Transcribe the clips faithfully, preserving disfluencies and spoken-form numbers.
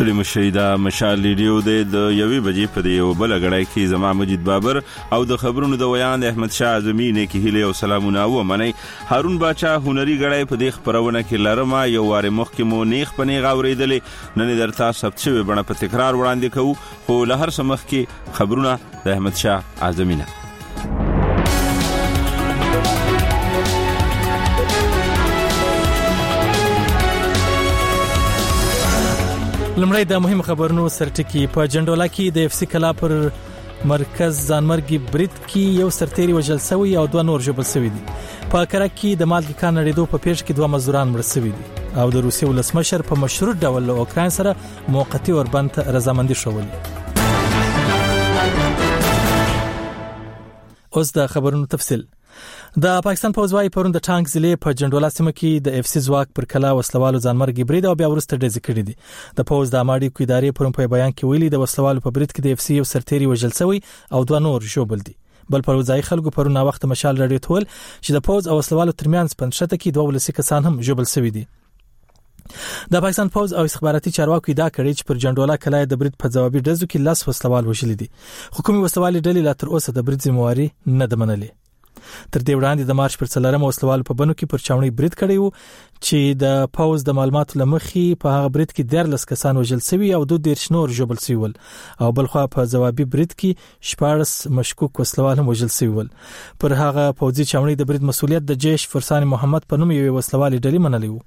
ستړي مشئ دا مشال ریډیو د یوې بجې په یو بل غړای کې زما مجید بابر او د خبرونو د ویان د احمد شاه اعظمي نه کې هله او سلامونه و منی هارون باچا هنري غړای په دې خبرونه کې لرمه یو واره مخکې مو نیخ پنې غوړېدلې نن درته ثبت شوی بڼه په تکرار وړاندې کوو خو له هر سمخ کې خبرونه د احمد شاه اعظمي نه لمړی د مهم خبرونو سرټکی په جندولا کې د اف سی کلا پر مرکز ځانمرګي برید کې یو سرتيري وژل شوی او دوه نور ژوبل شوی دي په کرک کې د مالګي کان نړیدو په پیښ کې دوه مزدوران مړ شوی دي او د روسیې ولسمشر په مشروط ډول له اوکران سره موقتی اوربند رضامندي شولې. اوس د خبرونو تفصیل. د پاکستان پوځ وايي پرون د ټانک ضلع په جندولا سیمه کې د اف سی ځواک پر کلا وسلوالو ځانمرګي برید او بیا ورسته ډزې کړې دي. د پوځ د اماړي کو ادارې پرون په بیان کې ویلي د وسلوالو په برید کې د اف سی یو سرتيري وژل شوی او دوه نور ژوبل دي. بل پر ځای خلکو پرون وخت مشال راډیو تول چې د پوځ او وسلوالو ترمنځ پنځه کې دوه ولسی کسان هم ژوبل شوی دي. د پاکستان پوځ او استخباراتي چارواکو دا کړی چې پر جندولا کلای د برید په جوابي ډزو کې لاس وسلوال وژل دي. حکومي وسلوالي ډلې لا تر اوسه د برید ذمہواري نه ده منلې. تر دې وړاندې د مارچ پر څلورم وسلوال په بنو کې پر چاوني برید کړی وو چې د پوځ د معلوماتو لمخې په هغه برید کې دیارلس کسان وژل شوی او دوه دیرش نور ژوبل شوی ول او بلخوا په جوابي برید کې شپږ مشکوک وسلوال هم وژل شوی ول. پر هغه پوځي چاوني د برید مسؤلیت د جیش فرسان محمد په نوم یو وسلوال ډلې منلی وو.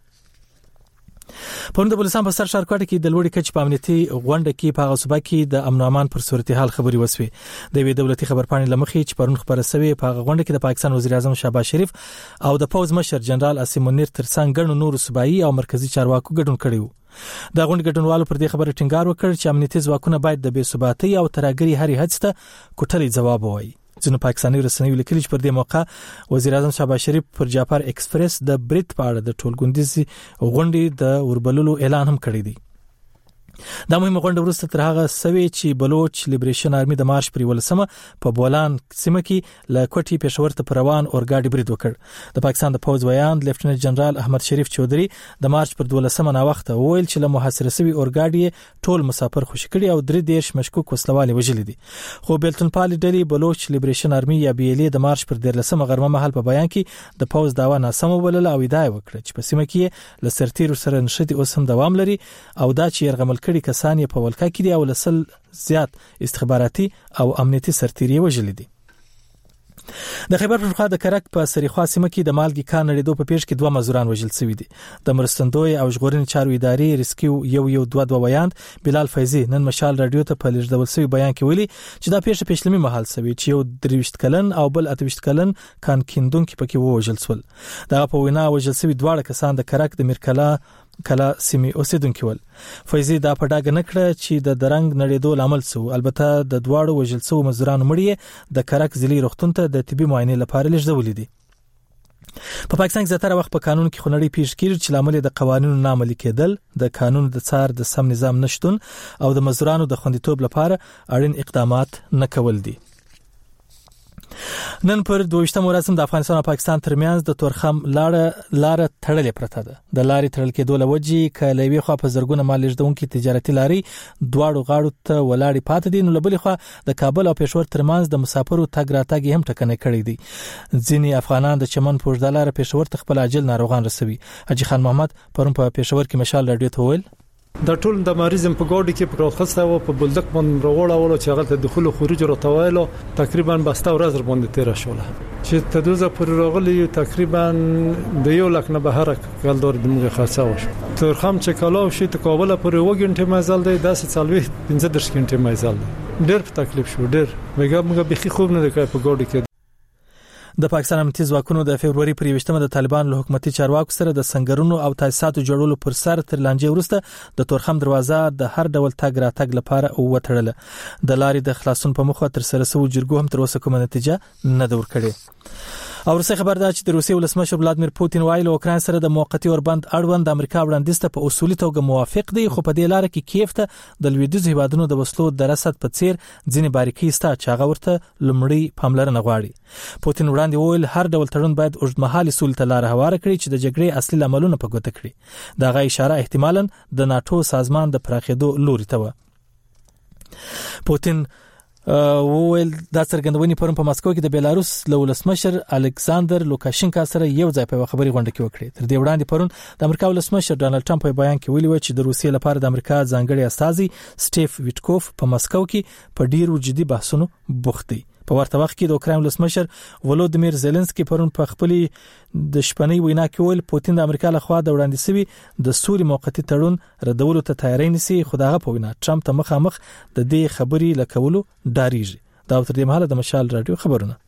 پرون د بلوچستان په سر شارکوټ کې د لوړی کچ په امنیتي غونډه کې په هغه صوبه کې د امن او امان پر صورتحال خبري وسوي. د وی دولتي خبرپاڼې لمخې چې پرون خبره شوی په هغه غونډه کې د پاکستان وزیر اعظم شهباز شریف او د پوځ مشر جنرال اسیم منیر ترڅنګ ګڼو نور صوبایي او مرکزی چارواکو ګډون کړي وو. د غونډې ګډونوالو پر دې خبره ټینګار وکړ چې امنیتي ځواکونه باید د بې ثباتۍ او ترهګرۍ هرې هڅې ته کوټلې ځواب ووایي. ځینو پاکستاني رسنیو لیکلي چې پر دې موقع وزیر اعظم شهباز شریف پر جعفر ایکسپریس د برید په اړه د ټولګوندیزي غونډې د وربللو اعلان هم کړی دی. دا مهمه غونډه وروسته تر هغه سوي چې بلوچ لیبریشن آرمي د مارچ پر ولسمه په بولان سیمه کې ل کوټي پېښور ته روان اورګاډي برید وکړ. د پاکستان د پوځ ویان لیفټننټ جنرال احمد شریف چودري د مارچ پر ولسمه نا وخت وویل چې له محاصره شوی اورګاډي ټول مسافر خوشی کړي او درې دیش مشکوک وسلوال وژل دي. خو بیلتون پال ډلې بلوچ لیبریشن آرمي یا بي ال اي د مارچ پر ولسمه غرمه مهال په بیان کې د پوځ داوا ناسمه وبلل او ادعا وکړه چې په سیمه کې ل سرتیرو سره نشدي اوس هم دوام لري او دا چې يرغمل کړي کسان په ولکه کې دي او لسل زیات استخباراتي او امنیتي سرتیري وژل دي. د خیبر پښتونخوا د کرک په سریخوا سیمه کې د مالګي کان نړیدو په پیښ کې دوه مزدوران وژل شوی دي. د مرستندوی او ژغورنې چارو ادارې ریسکیو یو یو دوه دوه ویاند بلال فیضی نن مشال رادیو ته په لږ شوی بیان کې ویلي چې دا پیښه پېښلمي محل شوی چې یو درويشت کلن او بل اتويشت کلن کان کیندونکو پکې وژل شول. دا په وینا وژل شوی دواړه کسان د کرک د میرکلا کلا سیمه اوسیدونکو ول. فیضی دا په ډاګه نکړه چې د درنګ نړیدو لامل سو البته د دواړو وژل شوی مزدورانو مړی د کرک ضلعي روغتون ته د طبي معاینې لپاره لېږدول دي. په پاکستان کې زیاتره وخت په قانون کې خنړی پیښ کیږي چې لامل د قوانینو نامعلي کېدل د قانون د څار د سم نظام نشټون او د مزدورانو د خوندیتوب لپاره اړین اقدامات نه کول دي. نن پر دویشتم ورځ د افغانستان او پاکستان ترمنځ د تورخم لار لار تړلې پرته ده. د لارې تړل کېدو لوجې کلهوي خو په زرګونه مال لږدونکو تجارتي لاري دواړو غاړو ته ولاړې پاتې دي. نو لبلې خو د کابل او پېښور ترمنځ د مسافرو تګ راتګ هم ټکنه کړی دي. ځینې افغانان د چمن پوجد لار پېښور ته خپل عاجل ناروغان رسوي. حاجی خان محمد پرون په پېښور کې مشال رادیو ته ویل د ټول د مریضم په ګاډي کې پروخسته او په بلدک باندې راوړاوله چې هغه ته دخول او خروج راټوایلو تقریبا بسته ورځ باندې تیر شوله چې تدوزه پر راغلی تقریبا د یو لک نه بهر کلدار د موږ خاصه وشو. ترخم چې کلاو شي ته کابل پر وګنټه مزل دی داسې څلوي پنځه درش غنټه مزل دی. ډېر په تکلیف شو ډېر مګر موږ به خوب نه کوي په ګاډي کې. د پاکستان امنیتي ځواکونو د فبرवरी پر یوشتمه د طالبان له حکومتي چارواکو سره د سنگرونو او تاسیساتو جوړولو پر سر تر لانجې ورسته د تورخم دروازه د هر ډول تګ راتګ لپاره وټړله. د لارې د خلاصون په مخه تر سره سو جرګو هم تر اوسه کومه نتیجه نه ده ورکړې. او روسي خبر دا چې د روسي ولسمشر ولادمیر پوتین وایي له اوکران سره د موقتی اوربند اړوند د امریکا وړاندیز ته په اصولي توګه موافق دی، خو په دې لار کې کیف ته د لویدیځ هیوادونو د وسلو د رسد په څیر ځینې باریکۍ ستا چې هغه ورته لومړی پاملرنه غواړي. پوتین وړاندې وویل هر ډول تړون باید اوږدمهالي سولې ته لار هواره کړي چې د جګړې اصلي عملونه په ګوته کړي. دا غي اشاره احتمالاً د ناتو سازمان د پراخېدو لوري ته و. پوتین وویل دا څرګندونې پرون په مسکو کې د بیلاروس له ولسمشر الکساندر لوکاشینکا سره یو ځای په خبري غونډه کې وکړه. تر دې وړاندې پرون د امریکا ولسمشر ډانلډ ټرمپ په بیان کې ویلي و چې د روسیې لپاره د امریکا ځانګړي استازي سټیف ویټکوف په مسکو کې په ډیرو جدي بحثونو بوخت دی. په ورته وخت کې د اوکراین ولسمشر ولودیمیر زيلنسکي پرون په خپل د شپنۍ وینا کې ویل پوتین د امریکا لخوا د وړاندې شوی د سوري موقتی تړون ردولو ته تیاری نسی، خو دغه په وینا ټرمپ ته مخامخ د دې خبري لکولو ډاریږي. دا تر دې مهاله د مشال رادیو خبرونه.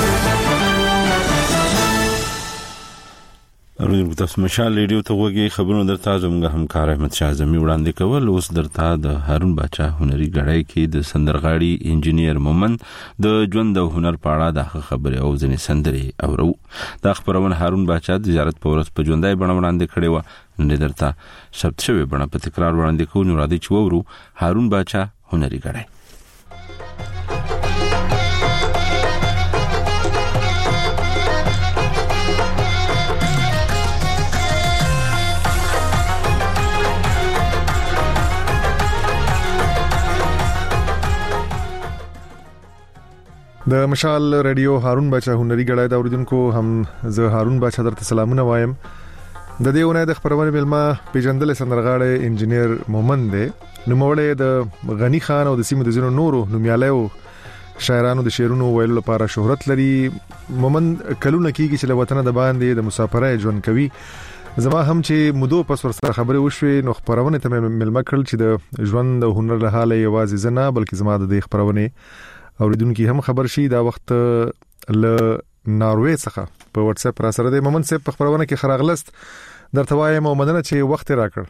ورو تاسو مشال ریډیو ته وګورئ. خبرونه درته زموږ همکار احمد شاه اعظمي وړاندې کول. اوس درته د هارون باچا هنري غړای کې د سندرغاړي انجینیر مومند د ژوند او هنر په اړه د خبرې او ځنې سندري اورو. دا خبرونه هارون باچا د زیارت په ورځ په ژوندۍ بڼه وړاندې کړې و. نن درته ثبت شوی بڼه په تکرار وړاندې کوو. نو راځي چې وورو هارون باچا هنري غړای. د مشال ریډیو هارون باچا هنري غړای دا اوریدونکو هم زه هارون باچا درته سلامونه وایم. د دې ونه د خبرونه ملما پیجندل سندرغاړي انجینیر مومند دی. نوموړی د غنی خان او د سیمو د زینو نورو نومیالیو شاعرانو د شعرونو ویلو لپاره شهرت لري. مومند کلونه کېږي چې له وطن د باندې د مسافرۍ ژوند کوي. زما هم چې مودو پس ورسره خبرې وشوي نو خبرونه ته ملما کړل چې د ژوند او هنر له حاله یوازې زنه بلکې زما د خبرونه اوریدونکو هم خبر شي. دا وخت ل ناروې څخه په واتس اپ را سره د مومند صاحب په خبرونه کې خراغلست درته وایم او مدنه چې وخت راکړ.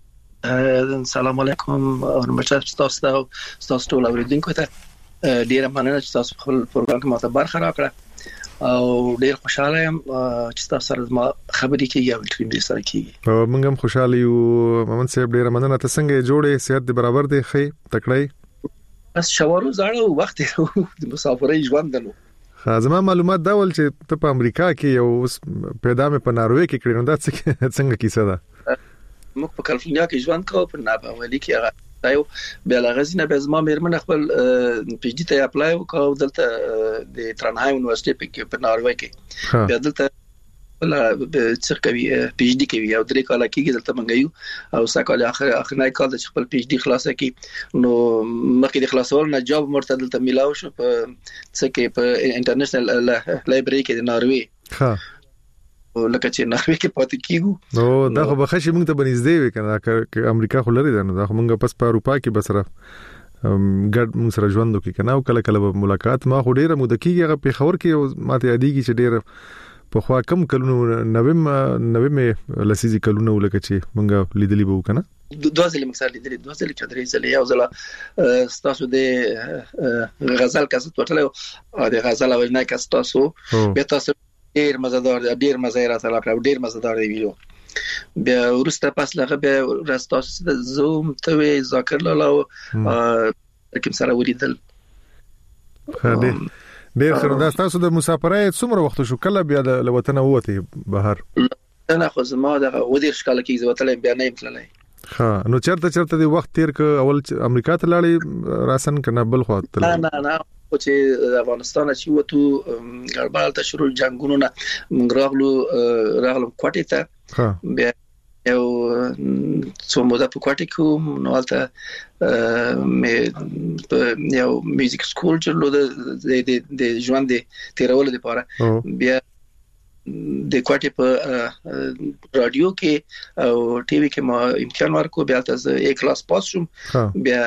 السلام علیکم او مشال تاسو ته تاسو ټول اوریدونکو ته ډیره مننه چې تاسو خپل پروګرام کې ماته برخه راکړه او ډیر خوشاله یم چې تاسو سره ما خبرې کوي او ټیم سره کوي. موږ هم خوشاله یو مومند صاحب. ډیره مننه. تاسو څنګه جوړې صحت برابر دی خې تکړه بس شوارو زړه وخت د مسافرۍ ژوند دلو. خازما معلومات دا ول چې ته په امریکا کې یو پیدا مې په ناروې کې کړی نو دا څنګه کیسه ده؟ موږ په کالیفورنیا کې ژوند کوو په ناپاولي کې هغه دا یو بیا لغزینه به زما مېرمن خپل پی ایچ ډي ته اپلای وکاو دلته د ترانهای یونیورسيټي په ناروې کې. بیا دلته ولا څه کوي پی ایچ ډي کوي او درې کال کېږي دلته منګیو او سکه اخر اخرنۍ کال د خپل پی ایچ ډي خلاصه کی نو مخکې د خلاصول نه جاب مرته دلته ملاو شو په څه کې په انټرنیشنل لایبرری کې د ناروې. ها لکه چې ناروې کې پاتې کیږو نو دا خو بخښي موږ ته بنځدې وي کنه امریکا خو لري دا نو دا خو موږ پس په اروپا کې بسره ګډ موږ سره ژوند وکړو کنه او کله کله ملاقات ما خو ډیره مو د کیږي په خبر کې ماته یادېږي چې ډیره په خوا کم کلونو نویم نویم لسیزي کلونو لکه چې مونږه لیدلی بو کنه دوه ځله مکسر لیدلی دوه ځله چې درې ځله یو ځله ستاسو د غزل کاست ورته او د غزل او نه کاست تاسو به تاسو ډیر مزدار ډیر مزه راته راکړ ډیر مزدار دی ویلو. بیا ورسته پس لغه به راستاسو د زوم ته ذکر لاله کوم سره وریدل. خدای ډیر خیر. دا تاسو د مسافرۍ څومره وخت شو کله بیا د وطن ووته بهر؟ انا خو زما د ودیر شکل کې زوتل بیا نه امتللای. ها نو چرته چرته د وخت تیر ک اول امریکا ته لاړې راسن کنه بل خو ته؟ نه نه نه او چې افغانستان چې وته ګړبال ته شروع جنگونو نه موږ راغلو راغلو کوټې ته. بیا یو څو موده په کوټې کې نو البته مې یو میوزیک سکول چلو د د ژوند تیرولو لپاره. بیا د کوټې په رادیو کې او ټي وي کې ما امتحان ورکو. بیا تاسو یک کلاس پاس شوم. بیا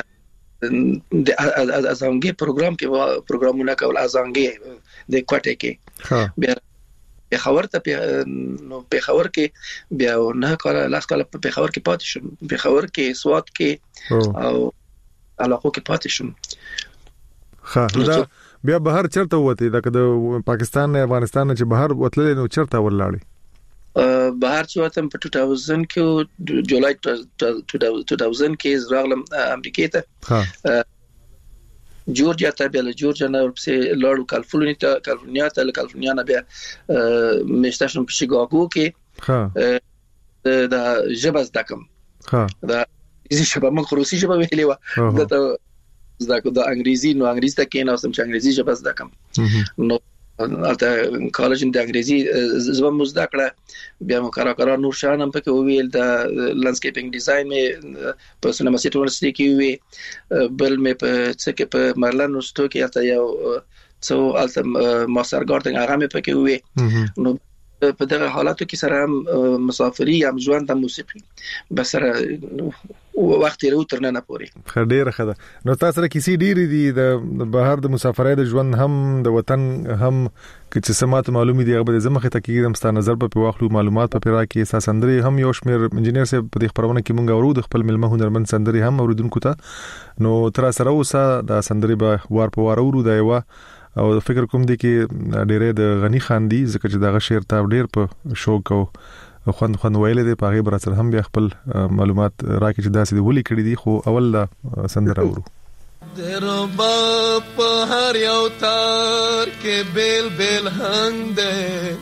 د ازانګي پروګرام کې پروګرامونه کول ازانګي د کوټې کې. بیا په خبر ته نو په خبر کې بیا نه کار لاس کال په خبر کې پاتې شم. په خبر کې سواد کې او علاقو کې پاتې شم. ها دا بیا بهر چرته وته دا د پاکستان نه افغانستان نه چې بهر وتل نو چرته ورلاړي بهر چې وته په دوه هزار کې جولای دوه هزار کې راغلم امریکا ته ها جورجیا ته بیا جورجیا نه ورپسې لاړو کالیفورنیا ته کالیفورنیا ته کالیفورنیا نه بیا مېشتاشم په شیکاګو کې ها دا جبز دکم ها دا چې شباب من روسي ژبه ویلې و دا زده کو د انګریزي نو انګریزي ته کې نه اوسم چې انګریزي ژبه زده کوم نو البته کالج د انګریزي ژبه مزده کړه بیا مو کارا کارا نور شانم پکې ویل د لانډسکیپینګ ډیزاین مې په سینما سیټ یونیورسيټي کې وی بل مې په څه کې په مرلن یونیورسيټي کې البته یو څو البته ماستر ګارډنګ هغه مې پکې وی نو په دغه حالاتو کې سره مسافري هم ژوند د موسیقي بس سره وخت یې وتر نه پوري خډيره خده نو تاسو سره کیسې ډېری دي د بهر د مسافرۍ د ژوند هم د وطن هم چې سمات معلومي دي هغه د زمخه تکیږي د ستانه نظر په واخلو معلومات په پیرا کې اساس اندري هم یو شمیر انجنیر سره په خبرونه کې مونږ اورو د خپل ملمه هنرمند سندري هم اوریدونکو ته نو تر سره اوسه د سندري به وار په وار اورو دا یو او فکر کوم دي کې ډېرې د غنی خان دي ځکه چې دغه شعر ته ډېر په شوق او خوند خوند ویل دي په غیبر سره هم بیا خپل معلومات راکې چې داسې ولي کړی دي خو اول دا سندره اورو دربا په هر یو تار کې بیل بیل هنګ ده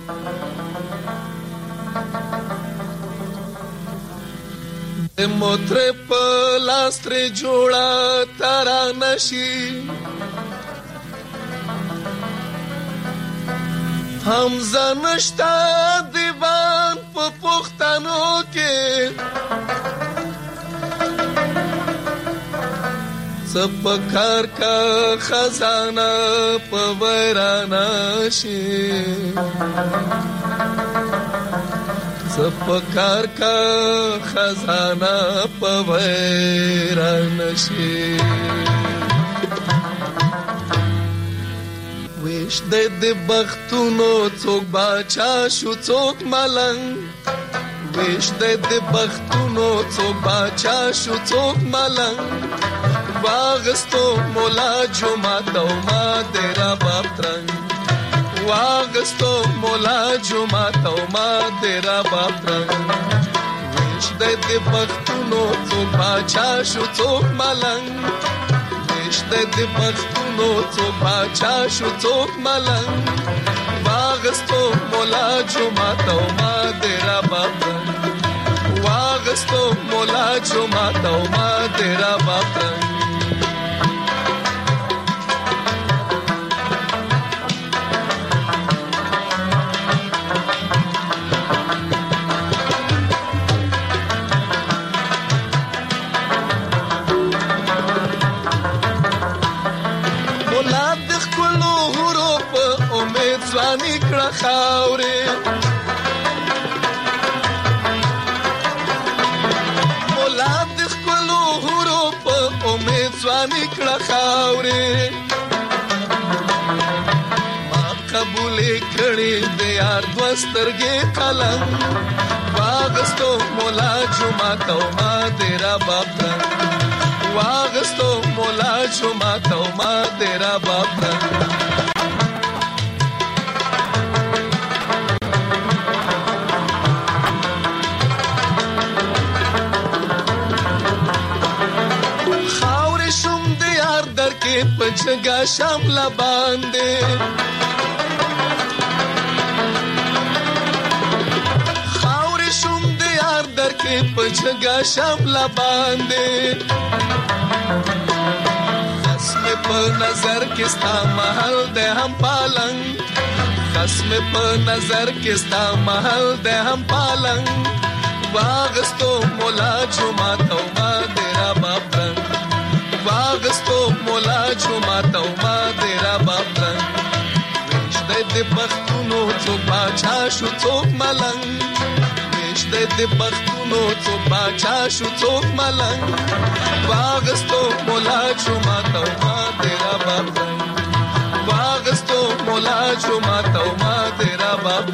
د موتر په لاستر جوړا تارا نشي حمزه نشتا دیوان په پښتنو کې سپکار کا خزانه په ویرانه شي سپکار کا خزانه په ویرانه شي ویش د د بختونو څوک باچا شو څوک ملنګ ویش د د بختونو څوک باچا شو څوک ملنګ واغستو مولا جمعه تو ما تیرا باپ ترنګ واغستو مولا جمعه تو ما تیرا باپ ترنګ ویش د د بختونو څوک باچا شو څوک ملنګ د بختونو څوک باچا شو څوک ملنګ واغستو مولا جمعه تو ما تیرا باپ واغستو مولا جمعه تو ما تیرا باپ ځواني کړه خاورې مولا د خپلو هورو په امید ځواني کړه خاورې ما قبولې کړې د یار دوه سترګې قلم واغستو مولا جمعه تو ما تیرا باپ واغستو مولا جمعه تو ما تیرا باپ پچگا شاملا باندې خاورې شوم د یار در کې پچگا شاملا باندې خصم په نظر کې ستا محل ده هم پالنګ خصم په نظر کې ستا محل ده هم پالنګ واغستو مولا جمعه تو ما تیرا باپ واغستو مولا جمعه تو ما تیرا باپ ویش د بختونو څوک باچا شو څوک ملنګ ویش د بختونو څوک باچا شو څوک ملنګ واغستو مولا جمعه تو ما تیرا باپ واغستو مولا جمعه تو ما تیرا باپ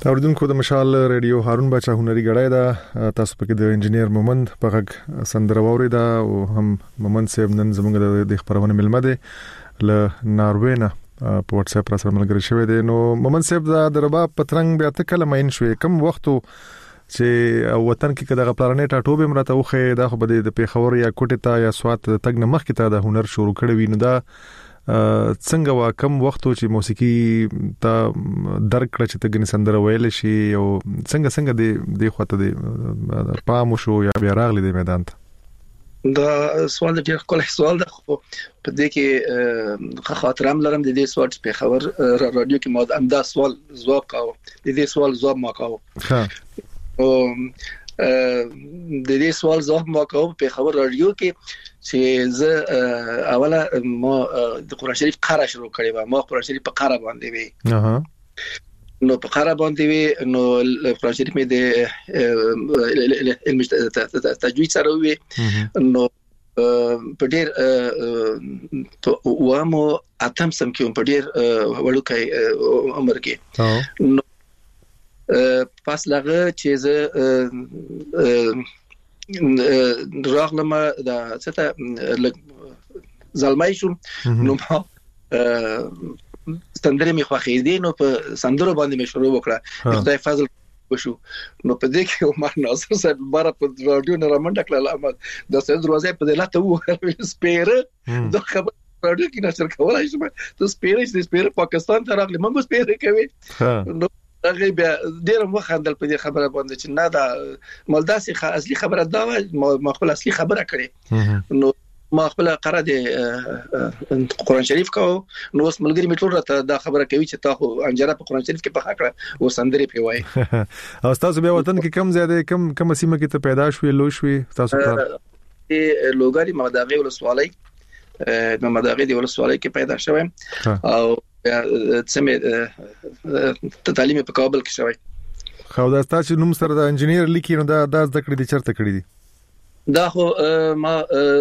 اوردونکو د مشال ریډیو هارون بچا هنري غړای دا تاسو پکې د انجینیر مومند په غږ سندرواوري دا او هم مومند صاحب نن زموږ د خبرونه ملمه دي ل ناروینا په واتس اپ را سره ملګری شوی دی. نو مومند صاحب دا د رباب پترنګ بیا ته کله مین شوې کم وختو چې وطن کې کده پلانې ټاټوبه مرته وخه دا خو بده د پیښور یا کوټه تا یا سوات تګ نه مخ کې تا د هنر شروع کړی وینو دا څنګه وا کم وختو چې موسیقي ته درک کړ چې ته غني سندره ویل شي او څنګه څنګه د د خواته د پام شو یا بیا راغلی د میدان ته دا سوال ډیر کول سوال ده خو په دې کې خاطرم لرم د دې سوال په خبر رادیو کې مو امدا سوال ځواب کاوه د دې سوال ځواب ما کاوه ها او د دې سوال ځواب ما کاوه په خبر رادیو کې چې زه اوله ما د قرآن شریف قرأ شروع کړی و ما قرآن شریف په قرأ باندې وی اها نو په قرأ باندې وی نو قرآن شریف مې د علم تجوید سره وی نو په ډیر و مو اتم سم کې په ډیر وړوکی عمر کې نو پس لغه چې زه راغلم دا څه زلمای شوم نو ما سندره می خوخې دي نو په سندره باندې مې شروع وکړه خدای فضل وشو نو په دې کې عمر ناصر صاحب بار په رادیو نه رامنډه کړل د سید دروازه په دلاته وو سپیره د خبر رادیو کې نشر کولای شم ته سپیره چې سپیره پاکستان ته راغلی موږ سپیره کوي نو هغه بیا ډیر وخت اندل په دې خبره باندې چې نه دا مالداسي اصلي خبره دا ما خپل اصلي خبره کړې نو ما خپل قرأ د قرآن شریف کو نو اوس ملګری می ټول راته دا خبره کوي چې تا خو انجره په قرآن شریف کې په خاطر و سندري پی وای او تاسو بیا وطن کې کم زیاده کم کم سیمه کې ته پیدا شوې لو شوې تاسو کار ته لوګاری مداغي ولسوالۍ د مداغي دی ولسوالۍ کې پیدا شوم او سمې ته تعلیم په کابل کې شوی خو دا تاسو نوم سره د انجینیر لیکي نو دا د ذکر دي چرته کړی دي دا خو ما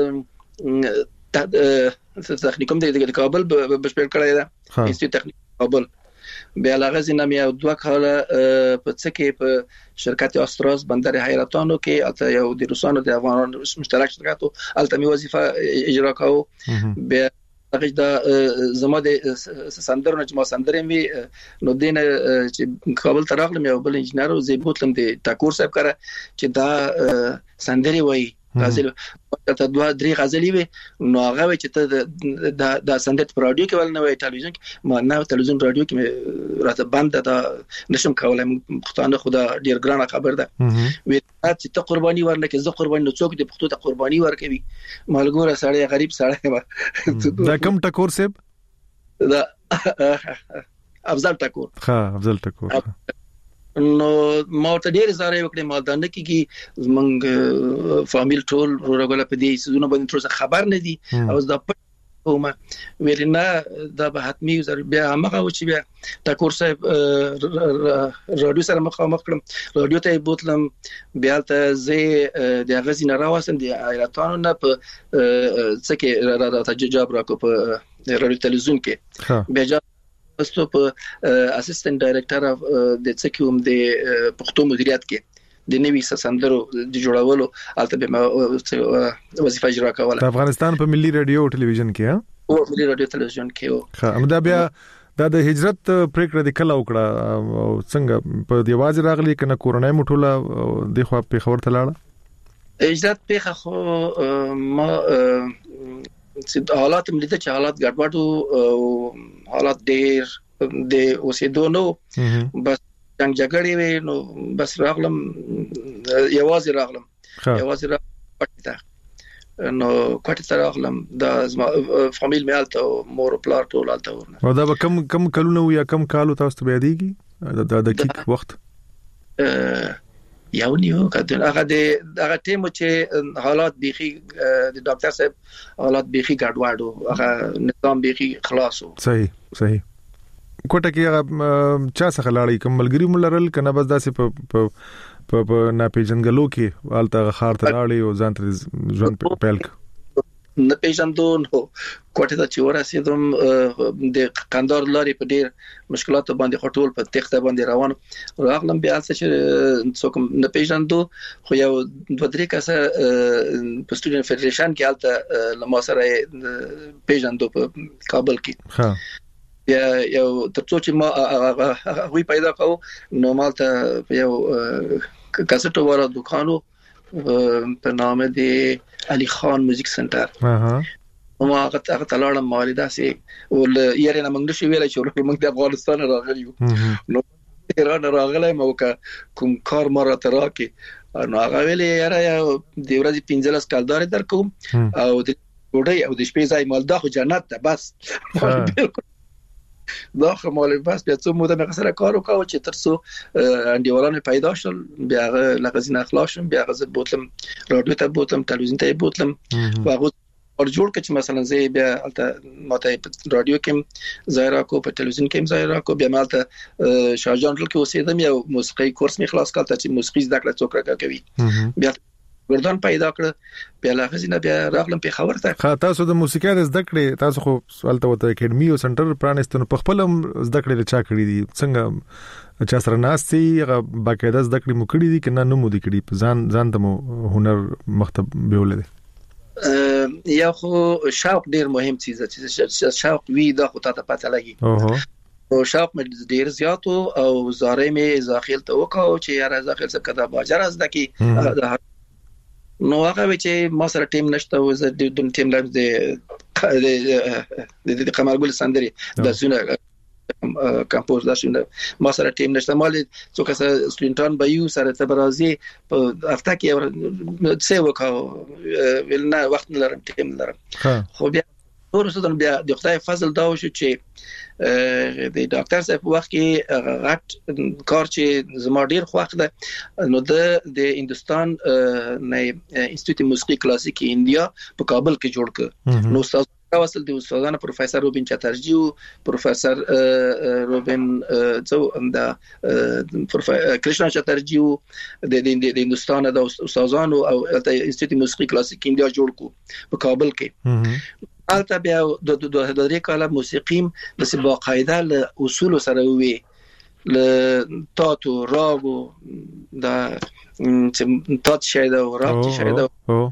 تخنیکوم د کابل بشپړ کړی دا انسټیټیوټ تخنیک کابل بیا لغزي نامه او دوه کاله په څه کې په شرکت استراز بندر حیرتانو کې البته یو د روسانو د افغانانو مشترک شرکتو البته می وظیفه اجرا کاوه بیا هغه دا زما د سندرو چې ما سندرې می نو دینه چې کابل ته راغلم یو بل انجنیر او زه بوتلم د ټاکور صاحب کړه چې دا سندري وای غزل ته دوه درې غزلې وي نو هغه چې ته دا د سندرت په رادیو کې ول نه وي ټلویزیون کې ما نه ټلویزیون رادیو کې راته بند دا نشم کولای پښتانه خدا ډیر ګرانه خبر ده وي چې ته قرباني ورنکه زه قرباني نو څوک د پښتو ته قرباني ورکوي مالګوره سړی غریب سړی دا کوم ټکور صاحب دا افضل ټکور ها افضل ټکور نو ما ته ډیر زاره وکړې ما دا نه کیږي زمنګ فامیل ټول ورغله په دې سيزونه باندې تر څه خبر نه دي او دا کومه ویلنا دا به حتمی بیا هغه و چې بیا ټاکور صاحب رادیو سره مخامخ کړم رادیو ته بوتلم بیا ته زه د غزي نه راوسم د ایراتانو نه په څه کې راته جواب راکو په رادیو تلویزیون کې بیا استو په اسسټنټ ډایریکټر اف د څکوم د پښتو مدیریت کې د نوي سندرو د جوړولو البته به وظیفه اجرا کوله په افغانستان په ملي رادیو او ټلویزیون کې او ملي رادیو تلویزیون کې ها امدا بیا دا د هجرت پریکړه د کله وکړه او څنګه په دیواز راغلی کنه کورونای مټوله د خو په خبر تلاړه هجرت په خو ما چې حالات ملي ته حالات ګډوډ او حالات ډېر د اوسېدو نو بس څنګه جګړې وې نو بس راغلم یوازې راغلم یوازې راغلم پټه نو کوټه راغلم دا فامیل مې الته مور پلار ټول الته ورنه او دا کم کم کلونه یا کم کالو تاسو ته یادېږي دا د دقیق وخت یو نیو کله هغه د هغه ټیم چې حالات بيخي د ډاکټر صاحب حالات بيخي ګډوډو هغه نظام بيخي خلاصو صحیح صحیح کوټه کې هغه چا څخه لاړی کملګری ملرل کنه بس داسې په په ناپېژنګلو کې والته خار ته لاړی او ځان ته ځان پیل نه پیژندو نو کوټه ته چې ورسېدم د قندار لاري په ډیر مشکلات باندې خټول په تخته باندې روان راغلم بیا چې څوک نه پیژندو خو یو دوه درې کسه په سټوډنټ فدریشن کې الته لمو سره پیژندو په کابل کې ها یا یو ترڅو چې ما غوي پیدا کاو نو مالته یو کاسټو ورا دکانو په نام دی علي خان میوزیک سنټر اها ما هغه تلاړم والدا سي ول یاره نه موږ نشو ویلای چې موږ د افغانستان راغلیو نو ایران راغلی مو کوم کار مره تراکي نو هغه ویلې یاره د ورځې پنځلس کالدار درکوم او د ډوډۍ او د شپې ځای مال دا خو جنت ده بس دا خمال بس بیا څو موده مې سره کار وکاو چې ترڅو انډیوالان پیدا شول بیا لغزین اخلاص شم بیا غزه بوتلم رادیو ته بوتلم تلویزیون ته بوتلم واغه اور جوړ کچ مثلا زه بیا البته ماته رادیو کې ظاهرا کو په تلویزیون کې ظاهرا کو بیا مالته شاهجان کې اوسېدم یو موسیقي کورس می خلاص کړ چې موسیقي زده کړه څوک راکوي بیا ګردان پیدا کړ بیا لغزینه بیا راغلم په خبر ته تاسو د موسیقي د زده کړې تاسو خو سوالته وته اکیډمي او سنټر پرانستنو په خپل زده کړې چا کړی دي څنګه چا سره ناستي هغه باقاعده زده کړې مو کړی دي کنه نو مو دي کړی ځان ځان ته هنر مکتب بیول دي یا خو شوق ډیر مهم چیز ده چې شوق وی دا خو ته پته لګي اوه او شوق مې ډیر زیات او زاره مې داخل ته وکاو چې یاره داخل څه کدا باجر از دکی نو هغه چې ما سره ټیم نشته و زه د ټیم لرم د د قمرګل سندري د زونه کمپوز دا شنه ما سره ټیم نشته مال څوک سره سټوډنټان به یو سره ته برازي په هفته کې څه وکاو ولنه وخت لرم ټیم لرم خو بیا ورسره بیا د خدای فضل دا وشو چې د ډاکټر صاحب په وخت کې غټ کار چې زما ډیر خوښ ده نو د هندستان نه انسټیټیوټ موسیقي کلاسیک انډیا په کابل کې جوړ کړ نو استاد راوصل د استادانو پروفیسور روبین چاترجی او پروفیسور روبین څو د کرشنا چاترجی د د هندستان د استادانو او د انسټیټیوټ موسیقي کلاسیک انډیا جوړ کړ په کابل کې البته بیا د د درې کاله موسیقیم د سبا قاعده له اصول سره وي ل تاتو راغو دا چې تات شایده او راک شایده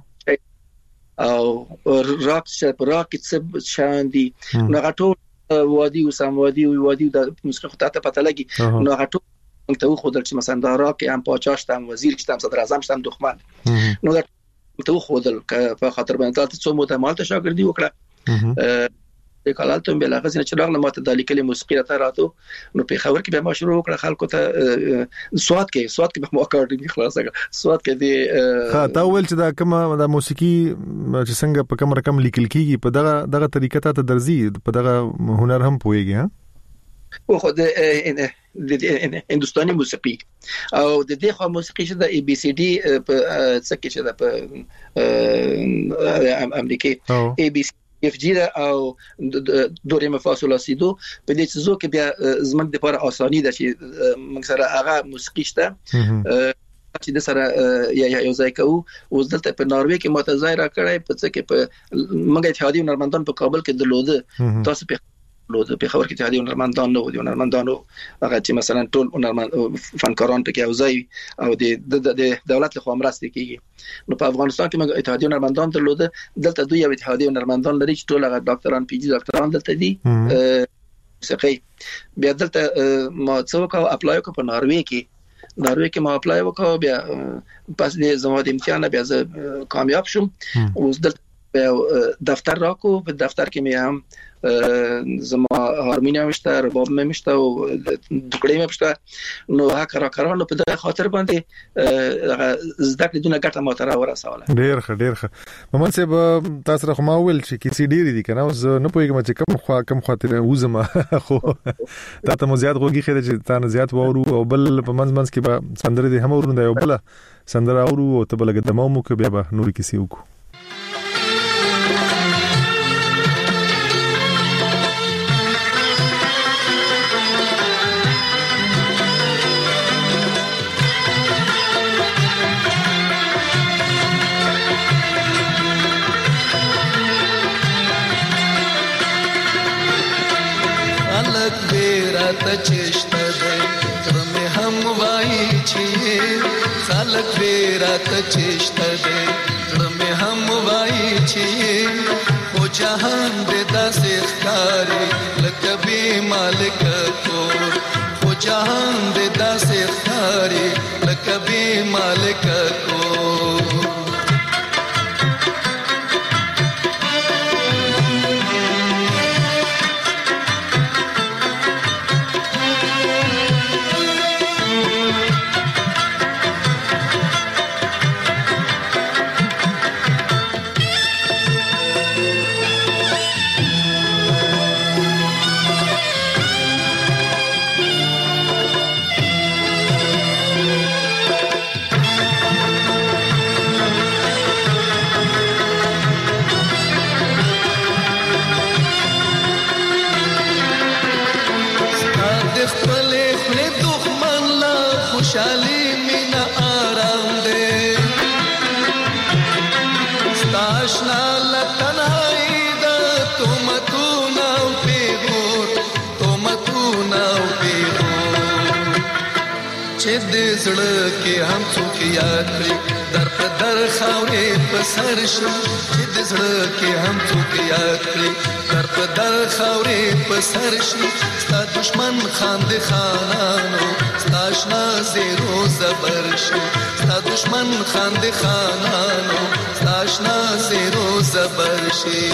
او راک چې راک څه شاندي نو غټو وادي او سم وادي او وادي د موسیقي ته پته لګي نو غټو ته خو درته مثلا دا راک هم پاچاشتم وزیر شتم صدر اعظم شتم دښمن نو ته خو دل په خاطر باندې تاسو څو مو ته مالته شاګردي وکړه د کالالتون بل هغه چې راغله ماته د لیکلي موسیقي راته راتو نو په خبر کې به ما شروع وکړه خلکو ته سواد کې سواد کې به مو اکاډمي خلاص کړه سواد کې دی ها تا ول چې دا کومه د موسیقي چې څنګه په کوم رقم لیکل کیږي په دغه دغه طریقه ته درځي په دغه هنر هم پويږي ها او خو د هندستاني موسیقي او د دې خو موسیقي چې د ای بي سي ډي په څه کې چې د په امریکا ای بي سي اف جی او دورې مفاصله سیدو په دې څه کې بیا زمنګ د لپاره اساني ده چې موږ سره هغه موسیقي شته چې د سره یا یو ځای کوو او دلته په ناروې کې متظاهره کړای په څه کې په موږ اتحادیه هنرمندان په کابل کې درلوده تاسو په لود په خبر کې اتحادیه هنرمندان نو دي هنرمندانو هغه چې مثلا ټول هنرمند فنکاران ته کې اوځي او د د دولت له خوا مرسته کیږي نو په افغانستان کې موږ اتحادیه هنرمندان درلوده دلته دوی یو اتحادیه هنرمندان لري چې ټول هغه ډاکټران پی جی ډاکټران دلته دي موسیقي بیا دلته ما څو کا اپلای وکړ په ناروې کې ناروې کې ما اپلای وکړ بیا پس د زموږ امتحان بیا زه کامیاب شوم اوس دلته دفتر راکو په دفتر کې مې هم زما هارمونیم شته رباب مې مشته او دکړې مې مشته نو هغه کرا کرانو په دغه خاطر باندې زده کړې دونه ګټه ماته را ورسوله ډیر ښه ډیر ښه محمد صاحب تاسو راخ ما ویل چې کیسې ډېری دي کنه اوس نه پوهیږم چې کوم خوا کوم خاطر وزما خو تا ته مو زیات غوږی خېده چې تا نه زیات وورو او بل په منځ منځ کې به سندره دي هم ورنده یو بل سندره اورو او ته بل قدمو مو کې بیا به نور کیسې وکړو چشته دی ترمه هم وای چې خلک ویرات چشته دی ترمه هم وای چې خو جهان دې داسې ښکاري لکه بې مالک کور خو جهان دې داسې ښکاري لکه بې مالک کور خوشالي مینا آرام دے ستاشنا لتنهایی دا تومتونا و پیغور تومتونا و پیغور چه دې زړه کې هم څوک یاد کړي در په در خاورې په سر شو چې دې زړه کې هم څوک یاد کړي در په در خاورې په سر شو ستا دشمن خاندې خانانو ستاشنا زیرو زبر شو ستا دشمن خاندې خانانو ستاشنا زیرو زبر شي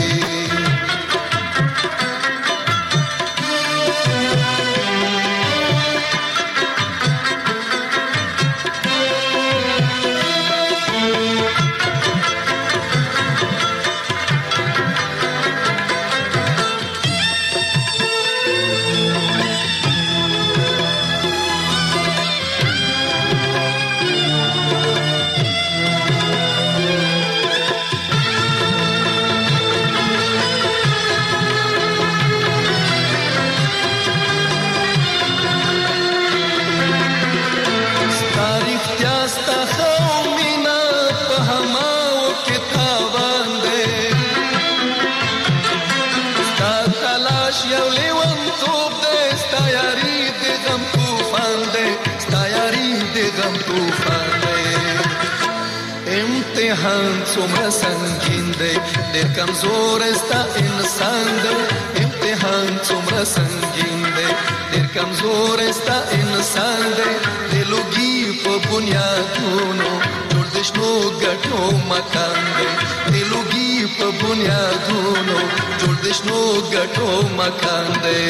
امتحان څومره سنگین دی ډېر کمزور ستا انسان دی امتحان څومره سنگین دی ډېر کمزور ستا انسان دی د لوګي په بنیادونو جوړ د شنو ګټو مکان دی د لوګي په بنیادونو جوړ د شنو ګټو مکان دی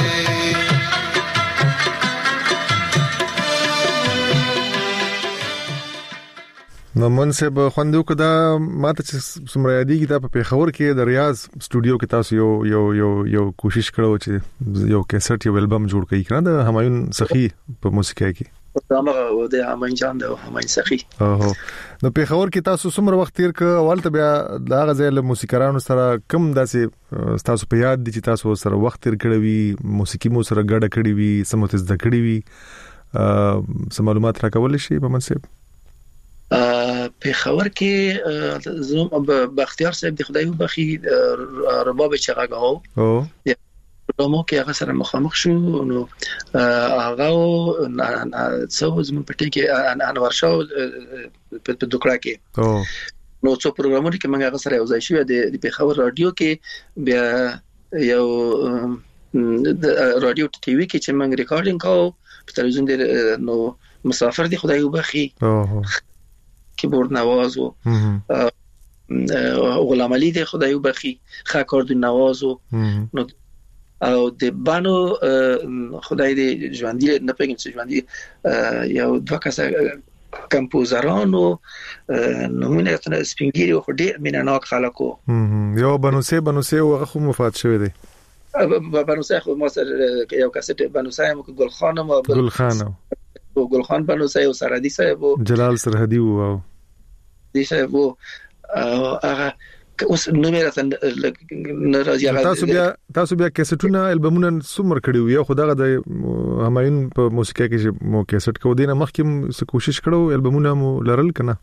نو منصب خوندو کدا ماته چې سمره یادېږي دا په پیښور کې د ریاض سټوډیو کې تاسو یو یو یو یو کوشش کړو چې یو کیسټ یو البم جوړ کړئ کنه د همایون سخی په موسیقۍ کې دغه و د همایون جان د همایون سخی اوه نو پیښور کې تاسو سمره وخت تیر ک اول ته بیا د غزل موسیقارانو سره کم داسې تاسو په یاد دي چې تاسو سره وخت تیر کړی وي موسیقي مو سره ګډه کړی وي سموت زده کړی وي سم معلومات راکول شي په منصب په خبر کې زوم بختیار صاحب د خدای وبخي رباب چغاغو او نو کې هغه سره مخامخ شو نو هغه څو زمون پټي کې انور شاه په دکړه کې او نو څو پروګرامونه کې موږ هغه سره یو ځای شو د په خبر رادیو کې بیا یو رادیو ټي وي کې چې موږ ریکارډینګ کوو په تلویزیون دی نو مسافر دی خدای وبخي او کیبورد نواز و غلام علی دی خدای وبخي خاکارد نواز و نو او د بانو خدای دې ژوندۍ نه پېږم چې ژوندۍ یو دوه کسه کمپوزرانو نومونه تر سپینګيري خو ډېر میناناک خلکو یو بنوسه بنوسه هغه خو مفات شوی دی بنوسه خو ما سره یو کسه بنوسه مو ګل خانم او ګل خانم او ګل خان بنوسه او سرحدي صاحب جلال سرحدي وو دي صاحب هغه اوس نو مې راته ناراضي هغه تاسو بیا تاسو بیا کیسټونه البمونه سمر کړیو یو خدای د همایون په موسیقۍ کې مو کیسټ کو دینه مخکې څه کوشش کړو البمونه مو لرل کنه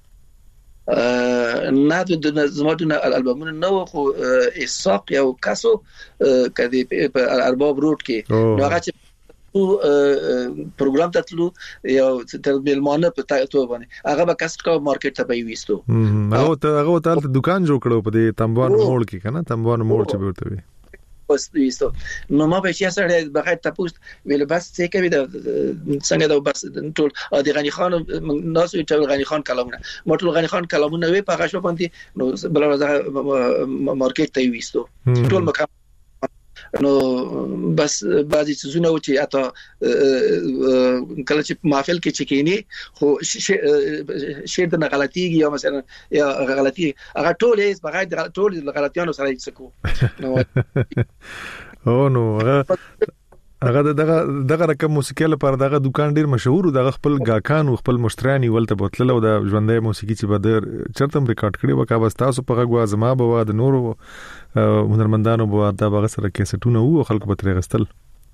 نه د زموږ البمونه نو خو اساق یو کاسو کدي په ارباب روډ کې نو هغه چې پروګرام ته تلو یو تر ملمانه په تاسو باندې هغه به کسټ کا مارکیټ ته به وېستو هغه ته هغه ته دکان جوړ کړو په دې تنبوان موړ کې کنه تنبوان موړ چې ورته وي پس وېستو نو ما به چې سره بغیر تاسو ویل بس څه کوي د څنګه دا بس ټول د غنی خان ناس وی ټول غنی خان کلامونه ما ټول غنی خان کلامونه وی په غشو باندې نو بل ورځ مارکیټ ته وېستو ټول مکان نو بس بعضی څه و چې اته کله چې محفل کې چکینی خو شیر د غلطیږي یا مثلا یا غلطي هغه ټول یې بغیر ټول غلطیانو سره یې سکو نو او نو هغه دغه دغه رقم موسیقي لپاره دغه دکان ډیر مشهور دغه خپل گاکان او خپل مشترياني ولته بوتللو د ژوندۍ موسیقي چې بدر چرته ریکارډ کړي وکا بس تاسو په غوا زما بوا د نورو هنرمندانو بوا دا بغه سره کیسټونه وو خلک به ترې غستل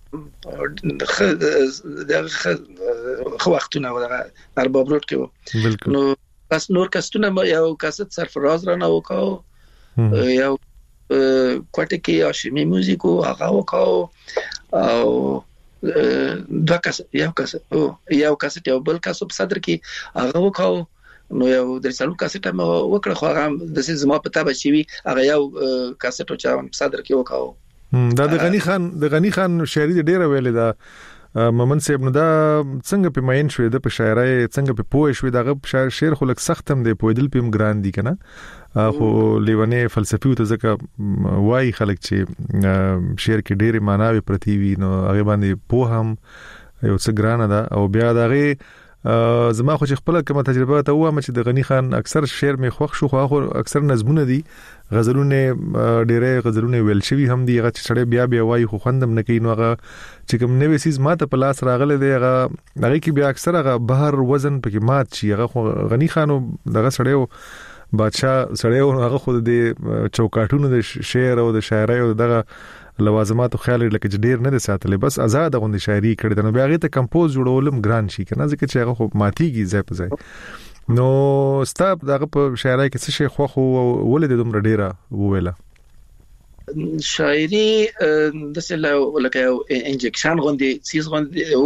دغه خو وختونه دغه ارباب روډ کې نو بس نور کسټونه یو کاست سرفراز را نه وکاو یو کوټه کې آشمی موزیکو هغه وکاو او دوه کس یو کس او یو کس ته بل کس په صدر کې هغه وکاو نو یو د څلور کاسټه مو وکړه خو هغه د سیمه په تابع شي هغه یو کاسټو چې په صدر کې وکاو دا د غنی خان د غنی خان شاعري ډیره ویلې دا مومن صاحب نو دا څنګه په ماین شوې د په شاعرۍ څنګه په پوه شوې دا شاعر شعر خو لک سخت هم دی په دل پم ګران دي کنه خو لیونه فلسفي او ځکه وای خلک چې شعر کې ډېری معناوي پرتی وي نو هغه باندې په هم یو څه ګران ده او بیا دغه زما خو چې خپل کومه تجربه ته وایم چې د غنی خان اکثر شعر می خوښ شو خو اکثر نظمونه دي غزلونه ډېرې غزلونه ویل شوی هم دي هغه چې سړی بیا بیا وای خو خوندم نه کوي نو هغه چې کوم نوې سیس ماته په لاس راغله دی هغه هغه کې بیا اکثر هغه بهر وزن پکې مات شي هغه غنی خانو دغه سړیو بادشاہ سړیو هغه خود د چوکاټونو د شعر او د شاعرۍ او دغه لوازماتو خیال لکه ډیر نه ساتلې بس آزاد غوندي شاعري کړې نو بیا هغه ته کمپوز جوړولم ګران شي کنه ځکه چې هغه خو ماتيږي ځای په ځای نو ستاب دغه په شاعرۍ کې څه شي خو خو ولې د دومره ډیره وویله شاعري د سله لکه انجکشن غوندي سیس غوندي او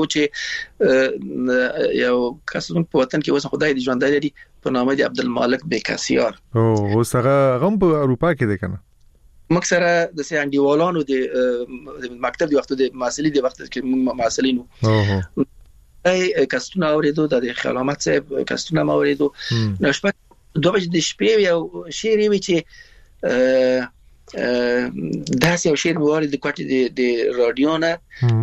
چې یو کسون په وطن کې وسه خدای دې ژوند لري په نامه دی عبدالمالک بیکاسیار او وسغه غم په اروپا کې ده کنه مکسره د سي انډیوالانو د مکتب دی وخت د ماسلي دی وخت کې ماسلینو اوه ای کستونه اوریدو د خلامت صاحب کستونه ما اوریدو نو شپه دوه د شپې یو شعر وی چې داسې یو شعر واره د کوټې د رادیو نه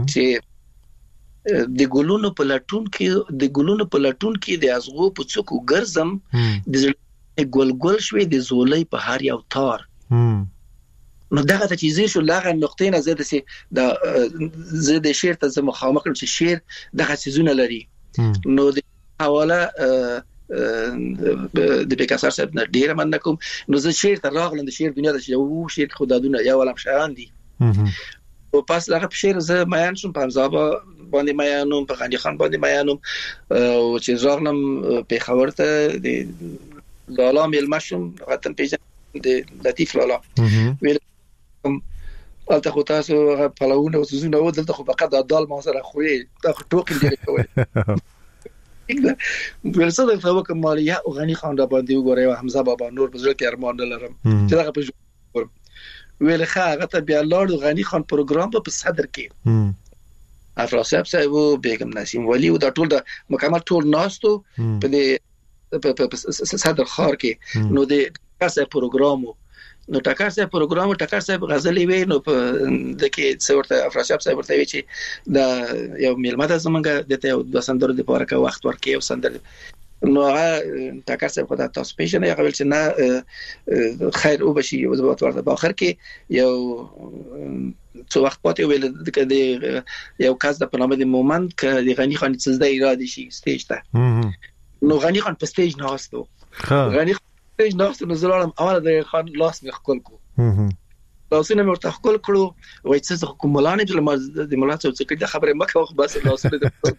چې د ګلونو په لټون کې د ګلونو په لټون کې د ازغو په څوکو ګرځم د ګل ګل شوي د زولۍ په هر یو تار نو دغه ته چې زیر شو لاغه نقطې نه زده سي د زده شعر ته زما مخامخ کړم چې شعر دغه سيزونه لري نو د حواله د بیکاسار صاحب نه ډیره من کوم نو زه شعر ته راغلم د شعر دنیا د یو شعر خدادونه یو علم شان دي او پاس لغه په شعر زه میان شوم په زابا باندې میانوم په غنی خان باندې میانوم او چې راغلم په خبر ته د لالا مل مشوم غتن پیژن د لطیف لالا ویل البته خو تاسو پلاونه او سوزونه و دلته خو فقط د دال ما سره خوري دا ټوکې دی کوي ورسره د توګه مالیا او غنی خان را باندې وګورئ او حمزه بابا نور بزرګ کې ارمان لرم چې دا په جوړ ویل ښه هغه ته بیا لاړ غنی خان پروګرام په صدر کې افراسیاب صاحب او بیگم نسیم ولی او دا ټول د مکمل ټول ناستو په دې صدر خار کې نو د کاسه پروګرامو نو ټاکر صاحب پروګرام ټاکر صاحب غزلې وی نو په د کې څورته افراسیاب صاحب ورته وی چې دا یو میلمه زمونږ دته د سندرو د پاره کا وخت ورکې او سندر نو هغه ټاکر صاحب خدای تاسو پیژنې هغه ول چې نه خیر او بشي او زبات ورته په اخر کې یو څو وخت پاتې ویل د یو کس د پنامه د مومنت ک د غنی خان څه د اراده شي سټیج ته نو غنی خان په سټیج نه واستو غنی سټیج نه واستو نو زلالم اوله د خان لاس مخ کول کو لاسونه مې ورته خپل کړو وای څه زه کوم ملانه چې د ملات څه کې د خبره مکه خو بس لاسونه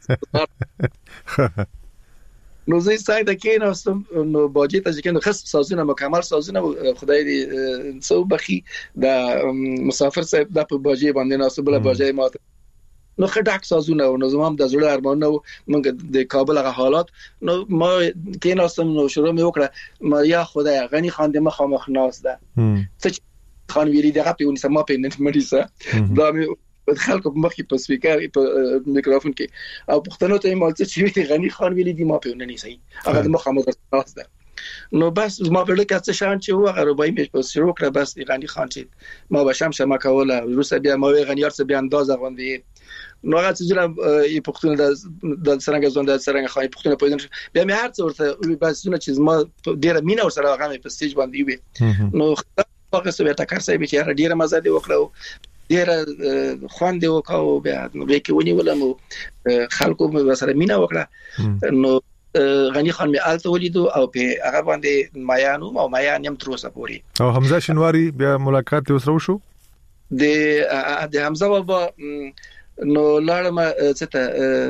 نو زه ساید کې نو نو باجی ته چې نو خاص سازونه مکمل سازونه خدای دې څو بخي د مسافر صاحب د په باجی باندې ناسبله باجی ماته نو خډاک سازونه او نظام د زړه ارمانونه موږ د کابل غ حالات نو ما کې ناستم نو شروع مې وکړه ما یا خدای غنی خان د مخامخ ناس ده څه خان ویلي دغه په ونسه ما په نت مریسه دا مې خلکو په مخ کې په سپیکر په میکروفون کې او پښتنو ته مال څه غنی خان ویلي دی ما په ونني سي هغه د مخامخ ناس ده نو بس ما په لکه څه شان چې و هغه روبای مې په شروع کړ بس غنی خان چې ما به شمس ما کوله روسه بیا ما غنیار څه بیا اندازه غوندي نو هغه چې جناب یې پښتون د د سرنګ ځوند د سرنګ خای پښتون په دې بیا مې هر څه ورته بس نو چې ما ډیره مینا ور سره هغه په سټیج باندې وي نو هغه څه ته کار صاحب چې ډیره مزه دی وکړو ډیره خوان دی وکاو بیا نو به کې ونی ولمو خلکو مې سره مینا وکړه نو غنی خان می آلته ولیدو او په هغه باندې مایانو او مایان يم تر اوسه پوري او حمزه شنواری بیا ملاقات وسرو شو د د حمزه بابا نو لاړم څه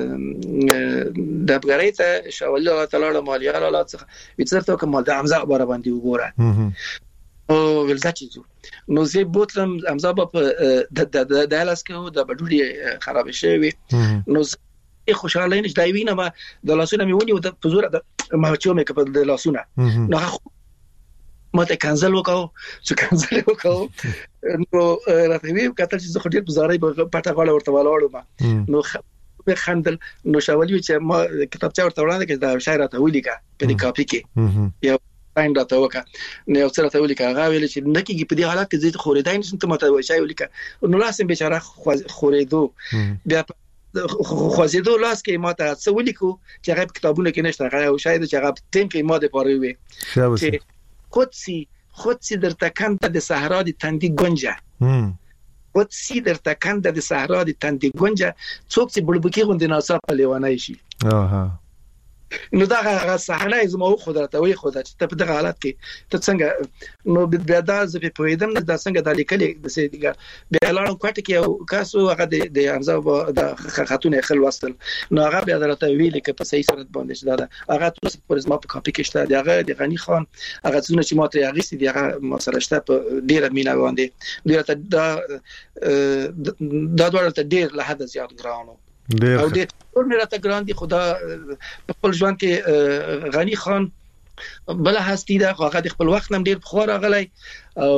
د افغانۍ ته شاول الله تعالی مالیا الله څخه وڅرته کوم د حمزه خبره باندې وګوره او ولځچو نو زه بوتلم حمزه بابا د د دالاس کې د بډوري خراب شوی نو خوشاله نشته دی وینم د لاسونه مې ونی او د پزور د ما چې مې کپل د لاسونه نو ما ته کانسل وکاو چې کانسل وکاو نو راته وی کتل چې زه خډیر بازاري پټه غاړه ورته ولاړم نو به خندل نو شاولې چې ما کتابچه ورته وړاندې کړ د شاعر ته ولیکا په دې کاپي کې یو ټایم راته وکا نو یو څه راته ولیکا هغه ویل چې نکیږي په دې حالت کې زه خورېدای نشم ته ماته وایي ولیکا نو لاسم بیچاره خورېدو بیا خوازیدو لاس کې ماته څه ولیکو چې هغه کتابونه کې نشته هغه او شاید چې هغه تیم کې ماده پاره وي چې قدسي قدسي در تکند د صحرا د تندي گنجه قدسي در تکند د صحرا د تندي گنجه څوک چې بلبکی غوندې ناصاف لیوانای شي اها نو دا هغه صحنه زما خو درته وي خو دا چې په دغه حالت کې ته څنګه نو بیا دا زه په پویدم دا څنګه د لیکلې د سیدګر بیا لاړم کوټه کې او کاسو هغه د حمزه د خاتون خل وصل نو هغه بیا درته ویل کې په صحیح صورت باندې شته دا هغه تاسو پر زما په کاپي کې شته هغه د غنی خان هغه څونه چې ماته هغه سي هغه ما سره شته په ډیره مینا باندې ډیره دا دا ډول ته ډیر له حد زیات ګرانو او د ټول مې راته ګران دي خدا په خپل ژوند کې غنی خان بل هستی دا هغه د خپل وخت نم ډیر بخور غلای او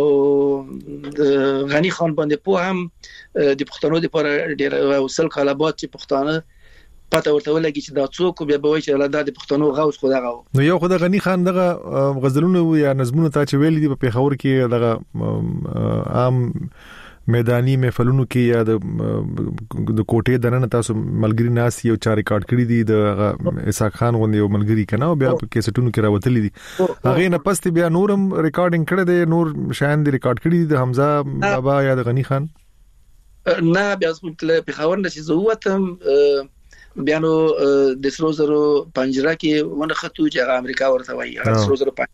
غنی خان باندې په هم د پښتنو لپاره ډیر وصل کلابات چې پښتانه پته ورته ولګي چې دا څوک بیا به وایي چې الله د پښتنو غوث خدا غو نو یو خدای غنی خان دغه غزلونه یا نظمونه تا چې ویل دي په پیښور کې دغه عام میدانی محفلونو کې یا د د کوټې دننه تاسو ملګری ناس یو چا ریکارډ کړی دي د اسحاق خان غوندي یو ملګری کنه او بیا په کیسټونو کې راوتلی دي هغه نه پست بیا نورم ریکارډینګ کړی دی نور شاین دی ریکارډ کړی دي د حمزه بابا یا د غنی خان نه بیا څه په خبر نشي زه وته بیا نو د سرو زرو پنجره کې ونه خطو چې امریکا ورته وایي هغه سرو زرو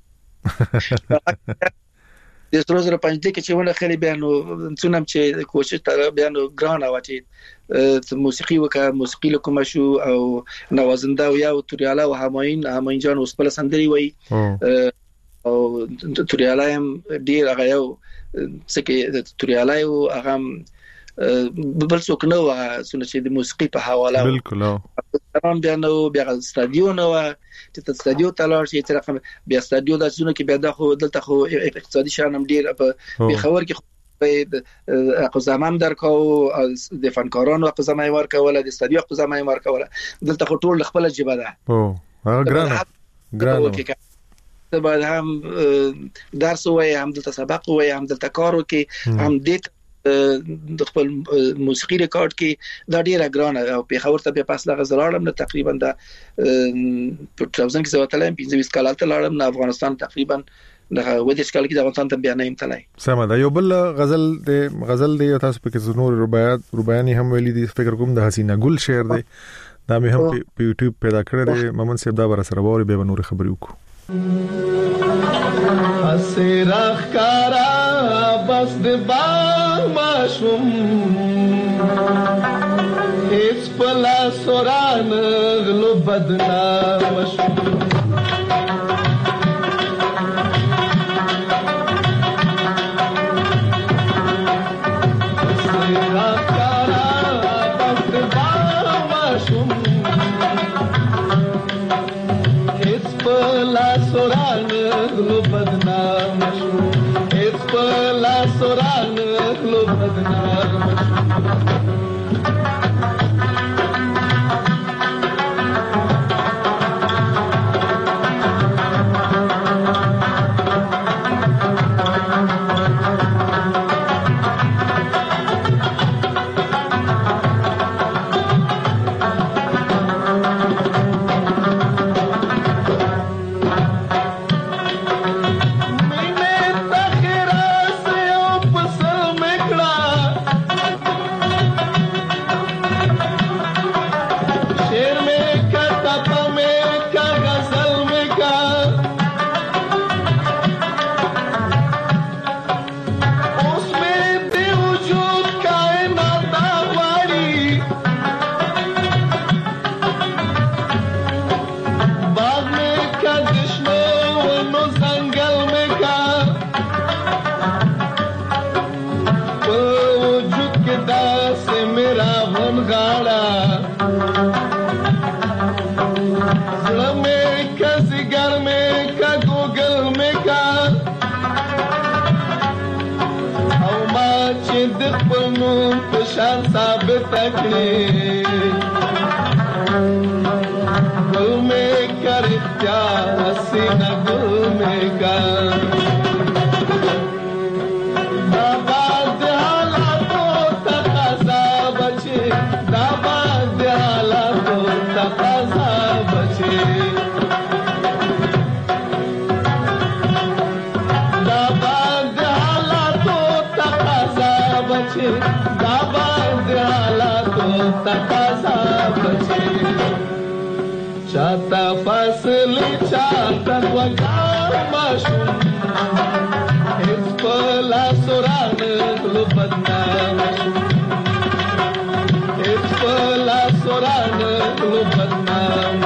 پنجره د سرو زرو پنځه کې چې ونه خلې بیانو څونم چې کوشش تر بیانو ګران واچي موسیقي وکا موسیقي لکه مشو او نوازنده او یا توریالا او هماین هماین جان اوس په سندري وای او توریالا هم ډیر هغه یو څه کې توریالا او هغه بل څوک نو څونه چې د موسیقي په حواله بالکل تمام بیا نو بیا استادیو نو چې ته استادیو تلار شي چې رقم بیا استادیو د څونه کې بیا د خو دلته خو اقتصادي شانم ډیر په خبر کې په زمام درکاو د فنکارانو په زمای ورکوله د استادیو په زمای ورکوله دلته خو ټول خپل جبه ده او هغه ګرانه ګرانه بعد هم درس وای هم دلته سبق وای هم دلته کارو کې هم دې د خپل موسیقي ریکارډ کې دا ډیره ګرانه او په خبر ته په پاس لغه زړم نه تقریبا د په توزن کې زواتلم پنځه کال ته لاړم نه افغانستان تقریبا د ودیش کال کې د افغانستان ته بیان نه تلای سم دا یو بل غزل د غزل دی تاسو په کې نور رباعیات رباعیانی هم ویلي دي فکر کوم د حسینه ګل شعر دی دا مې هم په یوټیوب پیدا کړی دی ممن صاحب دا بر سره ووري به نور خبرې وکړو اسرخ کارا بس د با ماشوم هیڅ پلا سوران غلو بدنا مشوم اسرخ کارا بس د سوران لو بدنار شان ثابت کړي ګل مې کرتیا سینه ګل مې کا دا باز حالاتو تقاضا بچي دا باز حالاتو تقاضا بچي دا باز حالاتو تقاضا بچي تقاضا بچي چاته فاصله چاته وګار ماشوم هیڅ پلا سوران لو بدنام هیڅ پلا سوران لو بدنام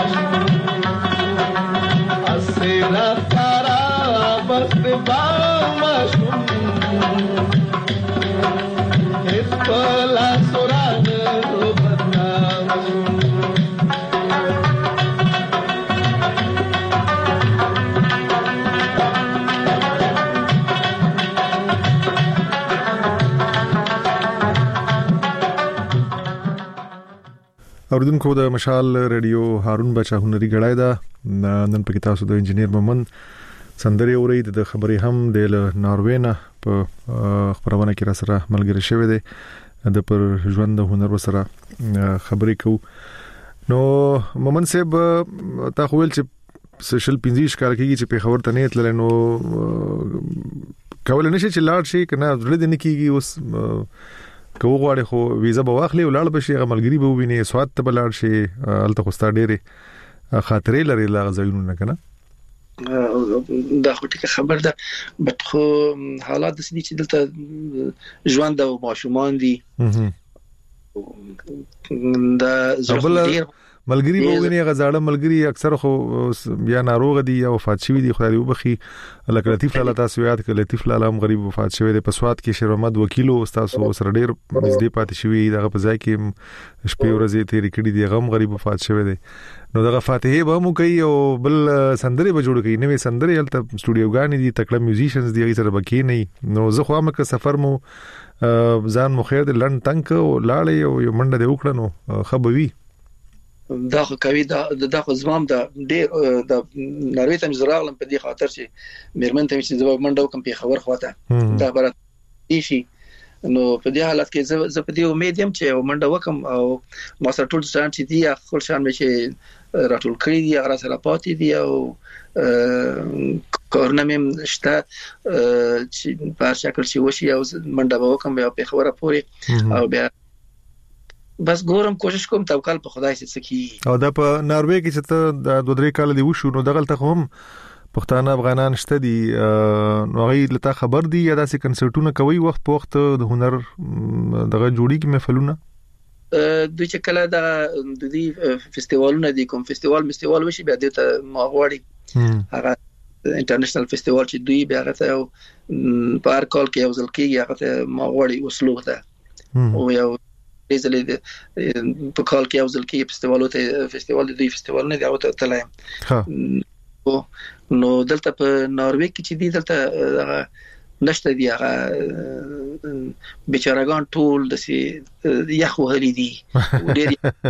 اسیرا تارا بس با ماشوم هیڅ پلا سوران اوردونکو د مشال ریډیو هارون بچا هنري غړای دا نن په تاسو د انجنیر مومن سندري اورید د خبري هم د ناروې نه په خبرونه کې را سره ملګری شوی دی د پر ژوند د هنر سره خبرې کو نو مومن صاحب تا خو ول چې سوشل پینځیش کال کېږي چې په خبر ته نه تل نو کول نشي چې لاړ شي کنه ورته دي نه کېږي اوس کو غواړي خو ویزا به واخلي او لاړ بشي غملګری به ویني سواد ته بلاړ شي الته خو ستاره ډېری خاطرې لري لا غزاینو نه کنه دا خو ټیک خبر ده بټ خو حالات د سدي چې دلته ژوند او ماشومان دي دا زړه ملګری به ویني غزاړه ملګری اکثر خو یا ناروغ دي یا وفات شوی دي خدای وبخي لکه لطیف لاله تاسو یاد کړئ لطیف لاله هم غریب وفات شوی دی په سواد کې شیر محمد وکیلو استاد سره ډیر نږدې پاتې شوی دغه په ځای کې شپې ورځې تیرې کړې دي غم غریب وفات شوی دی نو دغه فاتحه به مو کوي او بل سندري به جوړ کړي نوې سندري هلته سټوډیوګان دي تکړه میوزیشنز دي سره بکی نه نو زه خو امکه سفر مو ځان مو خیر د لند تنک او لاړې او یو منډه دی وکړنو خبوي دا خو کوي دا د خو زمام د ډېر د ناروې ته مزراغلم په دې خاطر چې میرمن ته چې زما منډه کوم په خبر خواته دا برات شي نو په دې حالت کې زه په دې امید يم چې منډه وکم او ما سره ټول ځان چې دی خپل شان مې چې راټول کړی دی هغه سره پاتې دی او کورنه مې شته چې په شکل چې وشي او منډه وکم بیا په خبره پوري او بیا بس ګورم کوشش کوم توکل په خدای سکی او دا په ناروې کې چې ته د دوه درې کال دی وشو نو دغلت هم پښتانه افغانان شته دي نو غي لته خبر دي یا داسې کنسرټونه کوي وخت په وخت د هنر دغه جوړی کې محفلونه دوی چې کله د دې فستیوالونه دي کوم فستیوال مستیوال وشي بیا د ماغوړي هغه انټرنیشنل فستیوال چې دوی بیا غته په هر کال کې یو ځل کېږي هغه ماغوړي وسلو ته او یو زله په کال کې یو ځل کې فستیوال ته فستیوال دی فستیوال نه دی او ته تلایم نو دلته په ناروې کې چې دی دلته نشته دی هغه بیچارهګان ټول د سي یخ وهلي دي ډېر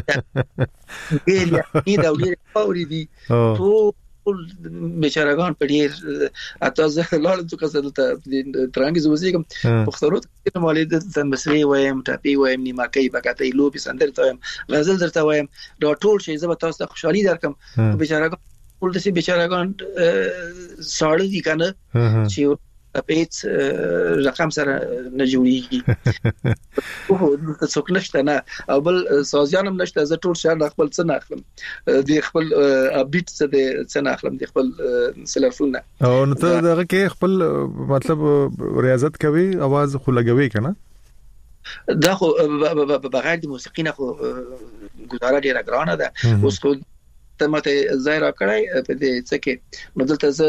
ډېر یې دا ډېر پاوري دي ټول بیچارهګان په ډېر اته زه لاړم چې کسر ته ترانګي زوځم پښتورو ته مالې د تمسری وایم ټاپي وایم نیماکي بکاتې لوبي سندر ته وایم غزل درته وایم دا ټول شی زه به تاسو ته خوشحالي درکم بیچارهګان ټول د سي بیچارهګان ساړه دي کنه چې پیټ رقم سره نه جوړیږي او د څوک نشته نه او بل سازيانم نشته زه ټول شهر خپل څه نه اخلم د خپل اپډیټ څه د څه نه اخلم د خپل سلفونه او نو ته دغه کې خپل مطلب ریاضت کوي आवाज خو لګوي کنه دا خو بغیر د موسیقي نه خو ګزاره ډیره ګرانه ده اوس خو ته ماته ظاهر کړای په دې څه کې نو دلته زه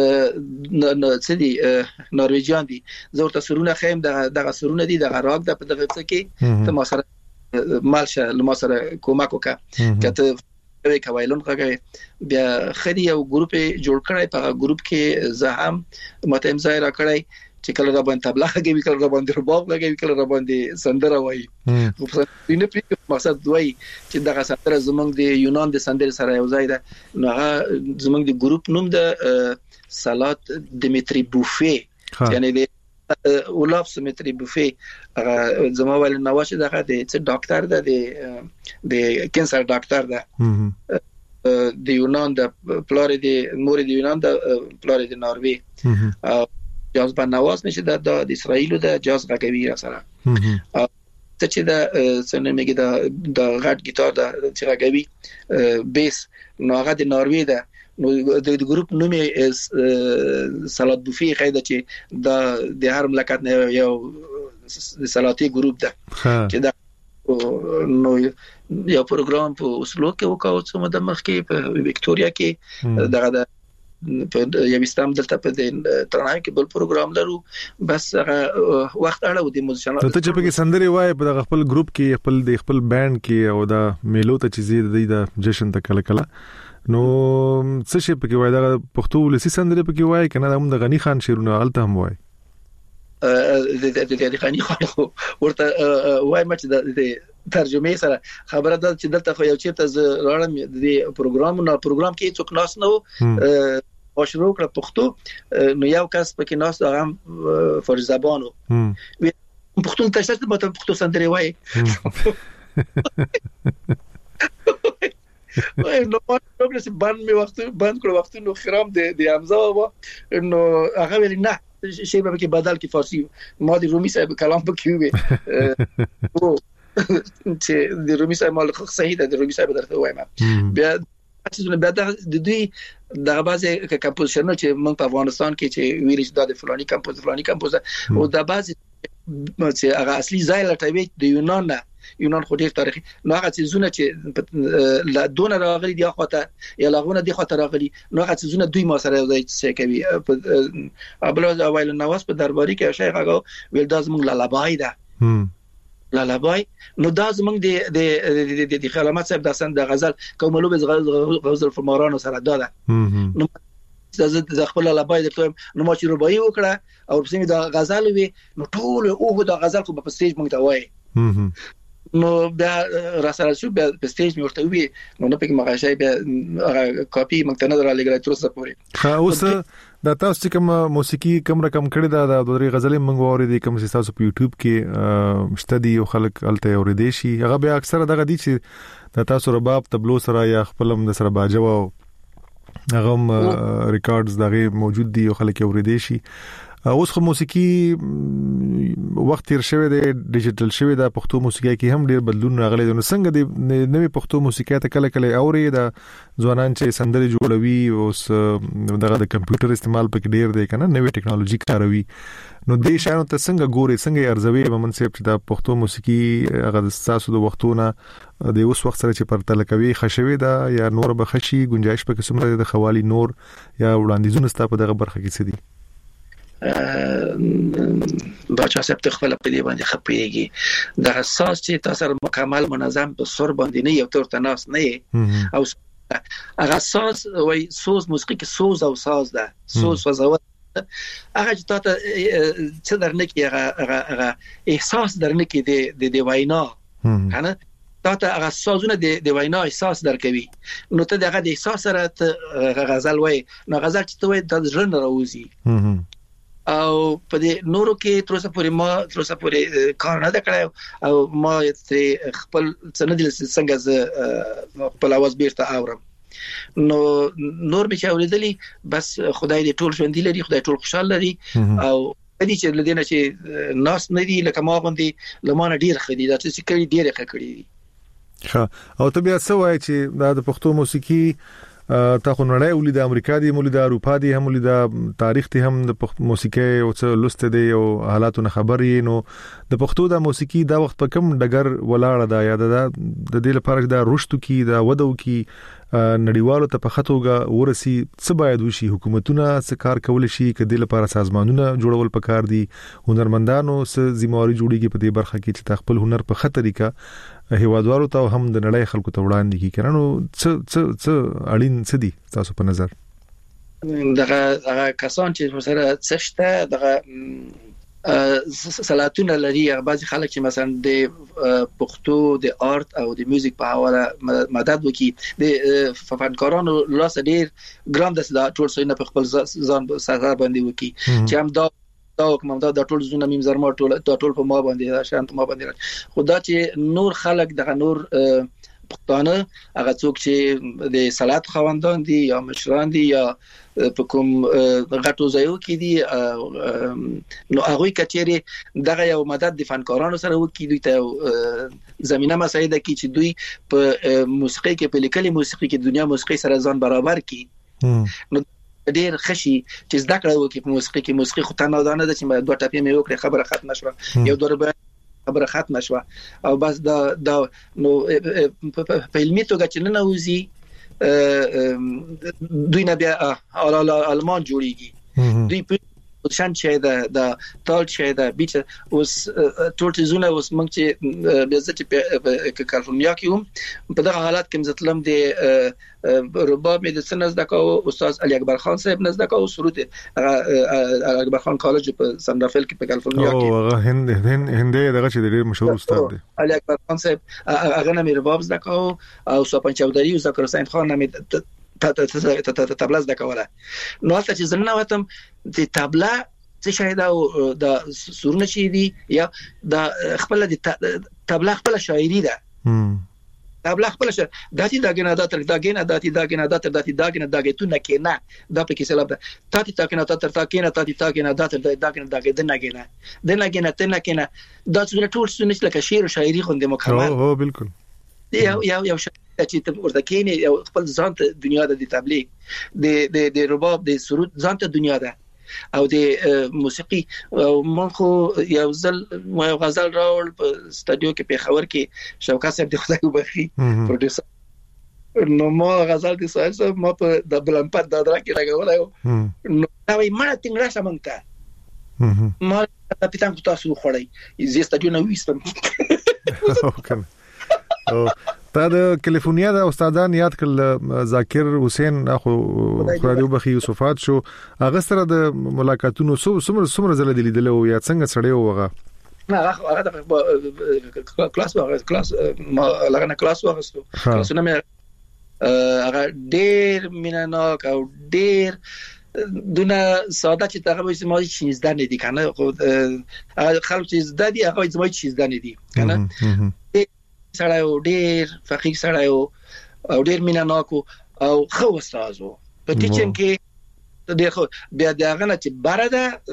څه دي نارویجان دي زه ورته سرونه خیم دغه سرونه دي دغه راګ د په دغه څه کې ته ما سره مالشه لما سره کومک وکړه کته کوي کوایلون کوي بیا خدي یو ګروپ جوړ کړای په ګروپ کې زه هم ماته ظاهر کړای چې کله را باندې تبلا کوي کله را باندې رباب کوي کله را باندې سندره وایي خو په دې په مقصد دوی چې دغه سندره زمونږ د یونان د سندره سره یو ځای ده نو هغه زمونږ د ګروپ نوم د سالات دمیتری بوفي یعنی د اولاف سمیتری بوفي هغه زموږ ول نو چې دغه د ډاکټر ده د کینسر ډاکټر ده د یونان د پلار د مور د یونان د پلار د ناروی جاز با نواز نشه د د اسرایل د جاز غږوي را سره او ته چې د څنګه میګه د د غټ گیتار د چې غږوي بیس نو هغه د ناروی ده نو د ګروپ نوم یې سالات بوفي قاعده چې د د هر مملکت نه یو سالاتي ګروپ ده چې دا نو یو پروګرام په اوسلو کې وکاو چې مده مخ کې په وکټوريا کې دغه په یوستام دلته په ترنای کې بل پروګرام لرو بس وخت اړه و دي موزیشنانو ته چې په سندري وای په خپل ګروپ کې خپل د خپل بانډ کې او دا میلو ته چې زیات د جشن ته کله کله نو څه شي په کې وای دا پښتو ولسی سندري په کې وای کنه د غنی خان شیرونه غلطه هم وای د د غنی خان ورته وای مچ د ترجمه سره خبره ده چې دلته خو یو چیرته ز راړم د پروګرام نو پروګرام کې څوک ناس نه او شروع کړ پښتو نو یو کس پکې ناس هغه فارسی زبانو پښتون تاسو ته په پښتو سندري وای وای نو پروګرام چې باندې می وخت باندې کړو وخت نو خرام د د حمزه و نو هغه ویل نه شی به کې بدل کې فارسی ما د رومي صاحب کلام پکې وي چې د رومي صاحب مال خو صحیح ده د رومي صاحب درته وایم بیا چې بیا د دوی د بازه کمپوزیشن چې موږ په افغانستان کې چې ویل چې د فلاني کمپوز فلاني کمپوز او د بازه چې هغه اصلي ځای لټوي د یونان نه یونان خو ډیر تاریخي نو هغه چې زونه چې لا دون راغلي دی خواته یا لغونه دی خواته راغلي نو هغه چې زونه دوی ما سره ځای څه کوي ابل اوایل نواز په درباري کې شیخ هغه ویل داز موږ لالابای ده لالابای نو دا زمونږ د د د کلمات صاحب د سند غزل کوملو به غزل فرمارانو سره داده نو زه خپل لالابای درته نو ما چې رباعي وکړه او په سیمه د غزل وی نو ټول او د غزل کو په سټیج مونږ ته وای نو بیا را سره شو بیا په سټیج مې ورته وی نو نه پکې مغاشای بیا هغه کاپی مونږ ته نه درالګل تر اوسه پورې اوس دا تاسو کوم موسیقي کوم رقم کړی دا د درې غزلې منغو اورېدې کوم چې تاسو په یوټیوب کې شته دي او خلک الته اورېدې شي هغه بیا اکثر دغه دي چې د تاسو رباب تبلو سره یا خپلم د سره باجو هغه ریکارډز دغه موجود دي او خلک اورېدې شي اوس خو موسیقي وخت تیر شوی دی ډیجیټل شوی دا پښتو موسیقي کې هم ډیر بدلون راغلی دی نو څنګه د نوې پښتو موسیقي ته کله کله اوري دا ځوانان چې سندري جوړوي اوس دغه د کمپیوټر استعمال پکې ډیر دی کنه نوې ټیکنالوژي کاروي نو د شانو ته څنګه ګوري څنګه ارزوي ومن سیب چې دا پښتو موسیقي هغه تاسو د وختونه د اوس وخت سره چې پرتل کوي خښوي دا یا نور به خشي گنجائش پکې سمره د خوالي نور یا وړاندیزونه ستاسو په دغه برخه کې څه دي باچا صاحب ته خپل په دې باندې خپېږي د اساس چې تاسو مکمل منظم په سر باندې نه یو تر تناس نه او هغه اساس وای سوز موسیقي کې سوز او ساز ده سوز وزاوت هغه چې تاسو څه درنه کې هغه هغه احساس درنه کې د د وینا کنه تاسو هغه سازونه د د وینا احساس درکوي نو ته دغه د احساس سره غزل وای نو غزل چې ته وای د ژوند راوځي او په دې نورو کې تر اوسه پورې ما تر اوسه پورې کار نه کړی او ما خپل سندل څنګه ز خپل आवाज بیرته اورم نو نور به چې اوریدلی بس خدای دې ټول ژوند لري خدای ټول خوشاله لري او دې چې لدينا چې ناس نه دي لکه ما باندې لمانه ډیر خدي دا چې کړي ډیر خکړي دي ها او ته بیا څه وایي چې د پښتو موسیقي تا خو نړۍ ولید امریکا دی مولید اروپا دی هم ولید تاریخ ته هم د موسیقي او څه لسته دی او حالاتونه خبرې نو د پښتو د موسیقي دا وخت په کم ډګر ولاړه دا یاد ده د دې لپاره دا رښتو کی دا ودو کی نړیوالو ته په خطوګه ورسي څه باید وشي حکومتونه څه کار کول شي کدي لپاره سازمانونه جوړول پکار دي هنرمندانو څه ذمہواری جوړیږي په دې برخه کې چې خپل هنر په خطر طریقه هیوادوالو ته هم د نړۍ خلکو ته وړاندې کی کړنو څه څه څه اړین څه دي تاسو په نظر دغه هغه کسان چې سره څشته دغه صلاتونه لري بعضی خلک چې مثلا د پښتو د آرت او د میوزیک په حواله مدد وکي د فنکارانو لاس ډیر ګرام د ټول سینه په خپل ځان سره باندې وکي چې هم دا دا کوم دا د ټول زونه میم زرما ټول ټول په ما باندې شانت ما باندې خدا چې نور خلک دغه نور پښتانه هغه څوک چې د صلات خوندان دي یا مشران دي یا په کوم غټو ځایو کې دي نو هغه کچېره دغه یو مدد د فنکارانو سره وکړي دوی ته زمينه مساعده کوي چې دوی په موسیقي کې په لیکلي موسیقي کې دنیا موسیقي سره ځان برابر کړي نو ډیر خشي چې زده کړه وکړي په موسیقي کې موسیقي خو ته نه دانه ده چې دوه ټاپې مې وکړه خبره ختم شوه یو دوه خبره ختم شوه او بس دا دا نو په علمي توګه چې نه نوځي دوی نه بیا آلمان جوړیږي دوی په شان چې دا د ټول چې دا بیچ اوس ټول زونه اوس موږ چې بیا چې په کالیفورنیا کې هم په دغه حالت کې مزتلم د رباب مدیسن از دکاو استاد علی اکبر خان صاحب نزد دکاو سرود علی اکبر خان کالج په سان رافیل کې په کالیفورنیا کې او هند هند هند دغه چې ډېر مشهور استاد دی علی اکبر خان صاحب هغه نه مې رباب دکاو او سوپن چودری او ذکر حسین خان نه ته ته ته تبلا زده کوله نو اصل چې زنه وتم د تبلا څه شاهد او د سورونه شي دي یا د خپل د تبلا خپل شاعري ده تبلا خپل شاعر داتي داګنه داتر داګنه داتي داګنه داتر داتي داګنه داګه تو نه کېنه دا په کې سلام ده تاتي تاګنه داتر تاګنه تاتي تاګنه داتر داګنه داګه دنه کېنه دنه کېنه تنه کېنه دا څونه ټول څونه لکه شعر او شاعري خوندې مکمل هو بالکل یو یو یو چې ته ورته کېنی یو خپل ځان ته دنیا د تبلیغ د د د رباب د سرود ځان ته دنیا ده او د موسیقي مونږ خو یو ځل یو غزل راول په استودیو کې په خبر کې شوکت صاحب د خدای وبخي پروډوسر نو ما غزل د سایز ما په د بلمپات د درا کې راغلی نو دا وي مړه څنګه شمنته ما د پیتان کو تاسو خوړی زی استودیو نو وستم او تا د کالیفورنیا د استادان یاد کړل ذاکر حسین اخو خدای وبخي یوسفات شو هغه سره د ملاقاتونو سمره سمره زله لیدل او یا څنګه سړی وغه نه هغه د کلاس واغ کلاس ما لغنه کلاس واغستو کلاس نه مې هغه ډیر میناناک او ډیر دونه ساده چې هغه به ما چیز دنه دي کنه خو خلک چیز ددي هغه زما چیز دنه دي کنه سړی او ډیر فقیر سړی او ډیر میناناک او خو استادو په ټیچینګ کې ډیر خو بیا دغه نه چې بار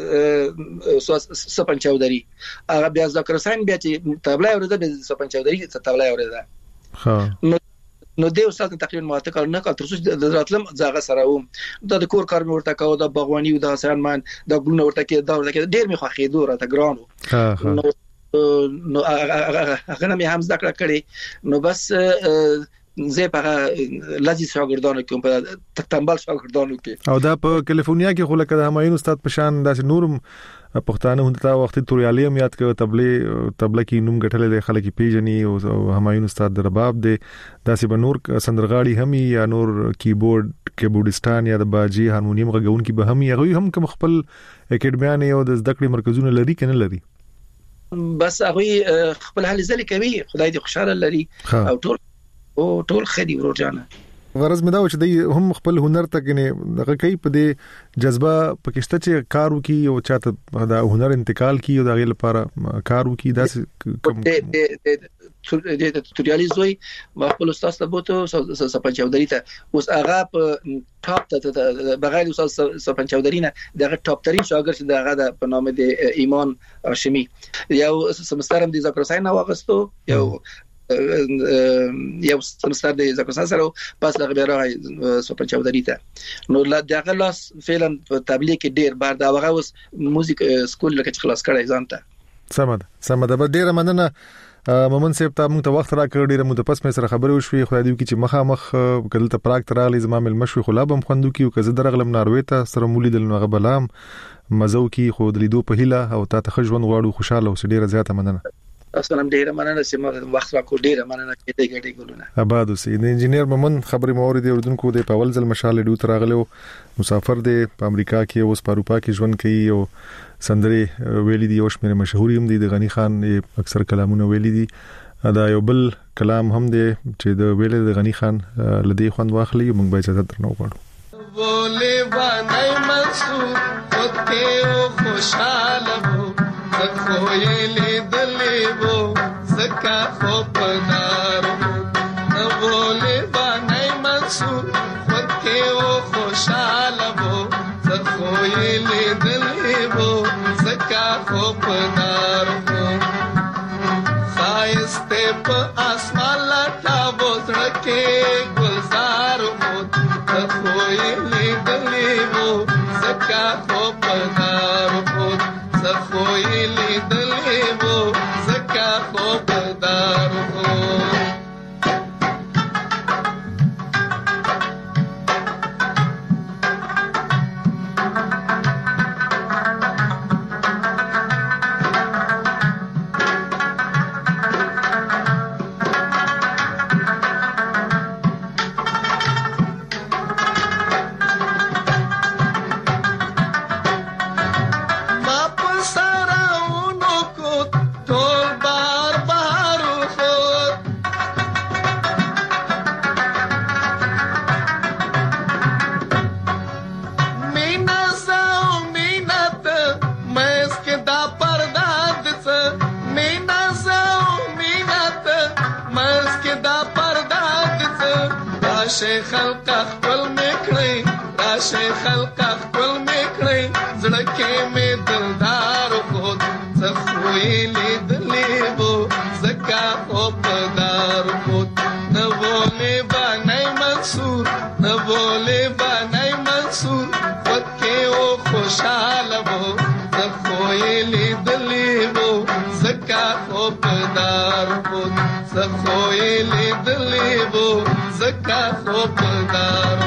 ده سپن چودري هغه بیا ذکر حسین بیا چې تبلا اورده به سپن چودري ته تبلا اورده ها نو نو د استاد تقریبا ماته کار نه کړ تر څو د راتلم ځای سره و د کور کار مې ورته کاوه د باغواني او د سرمان د ګلونه ورته کې دا ورته کې ډیر مې خوخې دوره ته ګرانو نو نو هغه نه مې هم ذکر کړی نو بس زه په لذیذ شاګردانو کې په تکتمبل شاګردانو کې او دا په کیلیفورنیا کې خو لکه د همایون استاد په شان داسې نورم پښتانه هنده وخت توریالي هم یاد کړ تبلې تبله کې نوم غټلې خلک پیژني او همایون استاد د رباب دی داسې بنور سندرغاړي هم یا نور کیبورډ کیبورډستان یا د باجی هارمونیم غږون کې به هم یغوي هم کوم خپل اکیډمیان او د زده کړې مرکزونه لري کنه لري بس هغه خپل حل ځل کوي خدای دې خوشاله لري او ټول او ټول خدي ورجانه غرض مې دا و چې دوی هم خپل هنر ته کې دغه کوي په دې جذبه پکشته چې کار وکي او چاته دا هنر انتقال کی او د غیر لپاره کار وکي دا کوم د توریالي زوی ما خپل استاد ته بوته سپن چودري ته اوس هغه په ټاپ ته بغیر استاد سپن چودري نه دغه ټاپ ترين شاګرد چې دغه په نامه د ایمان هاشمي یو سمسترم د ذکر حسین واغستو یو یو سمستر د ذکر حسین سره پس دغه بیا راغی سپن چودري ته نو لا دغه لاس فعلا په تبلیغ کې ډیر بار دا هغه اوس موزیک سکول لکه خلاص کړی ځانته سمد سمد به ډیر مننه مومن صاحب ته موږ ته وخت راکړ ډیره مو د پس مې سره خبرې وشوي خدای دې چې مخه مخ کله ته پراګ ترالی زما مل مشوي خلا بم خوندو کی او که زه درغلم ناروې ته سره مولي دل نو غبلام مزو کی خو د لیدو په هیله او تا ته خجوند غواړو خوشاله او ډیره زیاته مننه السلام ډیره مننه چې موږ وخت راکړو ډیره مننه چې دې ګډي ګلونه آباد اوسې د انجینیر مومن خبرې موري دی اردوونکو د پاول ځل مشال ډو تراغلو مسافر دی په امریکا کې اوس په اروپا کې ژوند کوي او سندري ویلي دي او شمېر مشهوري هم دي د غنی خان اکثر کلامونه ویلي دي دا یو بل کلام هم دی چې د ویل د غنی خان لدی خوند واخلي موږ به اجازه درنو غواړو بوله باندې منصور خود کې او خوشاله وو خو لیدلې وو زکه خو پنار وو بوله باندې منصور خود کې او خوشاله وو خو لیدلې وو زکه خو پنار وو خایسته په اسمان لاټا وځړکه گلزار وو خو لیدلې وو زکه خو پنار وو خو لیدلې وو زکه خو پنار وو خلق خپل میکړي راشه خلق خپل میکړي زړه کې مې دلدار خود زخوي لیدلې وو زکه او پدار خود نو ولې باندې منصور نو ولې باندې منصور خود کې او خوشاله وو زخوي لیدلې وو زکه او پدار خود زخوي لیدلې وو زکه خو پدار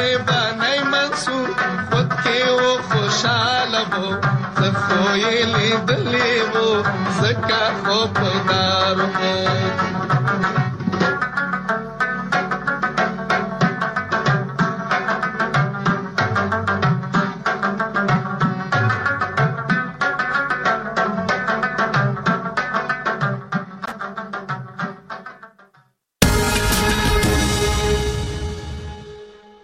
خوشاله وو زه خو یې زکه خو په دار خو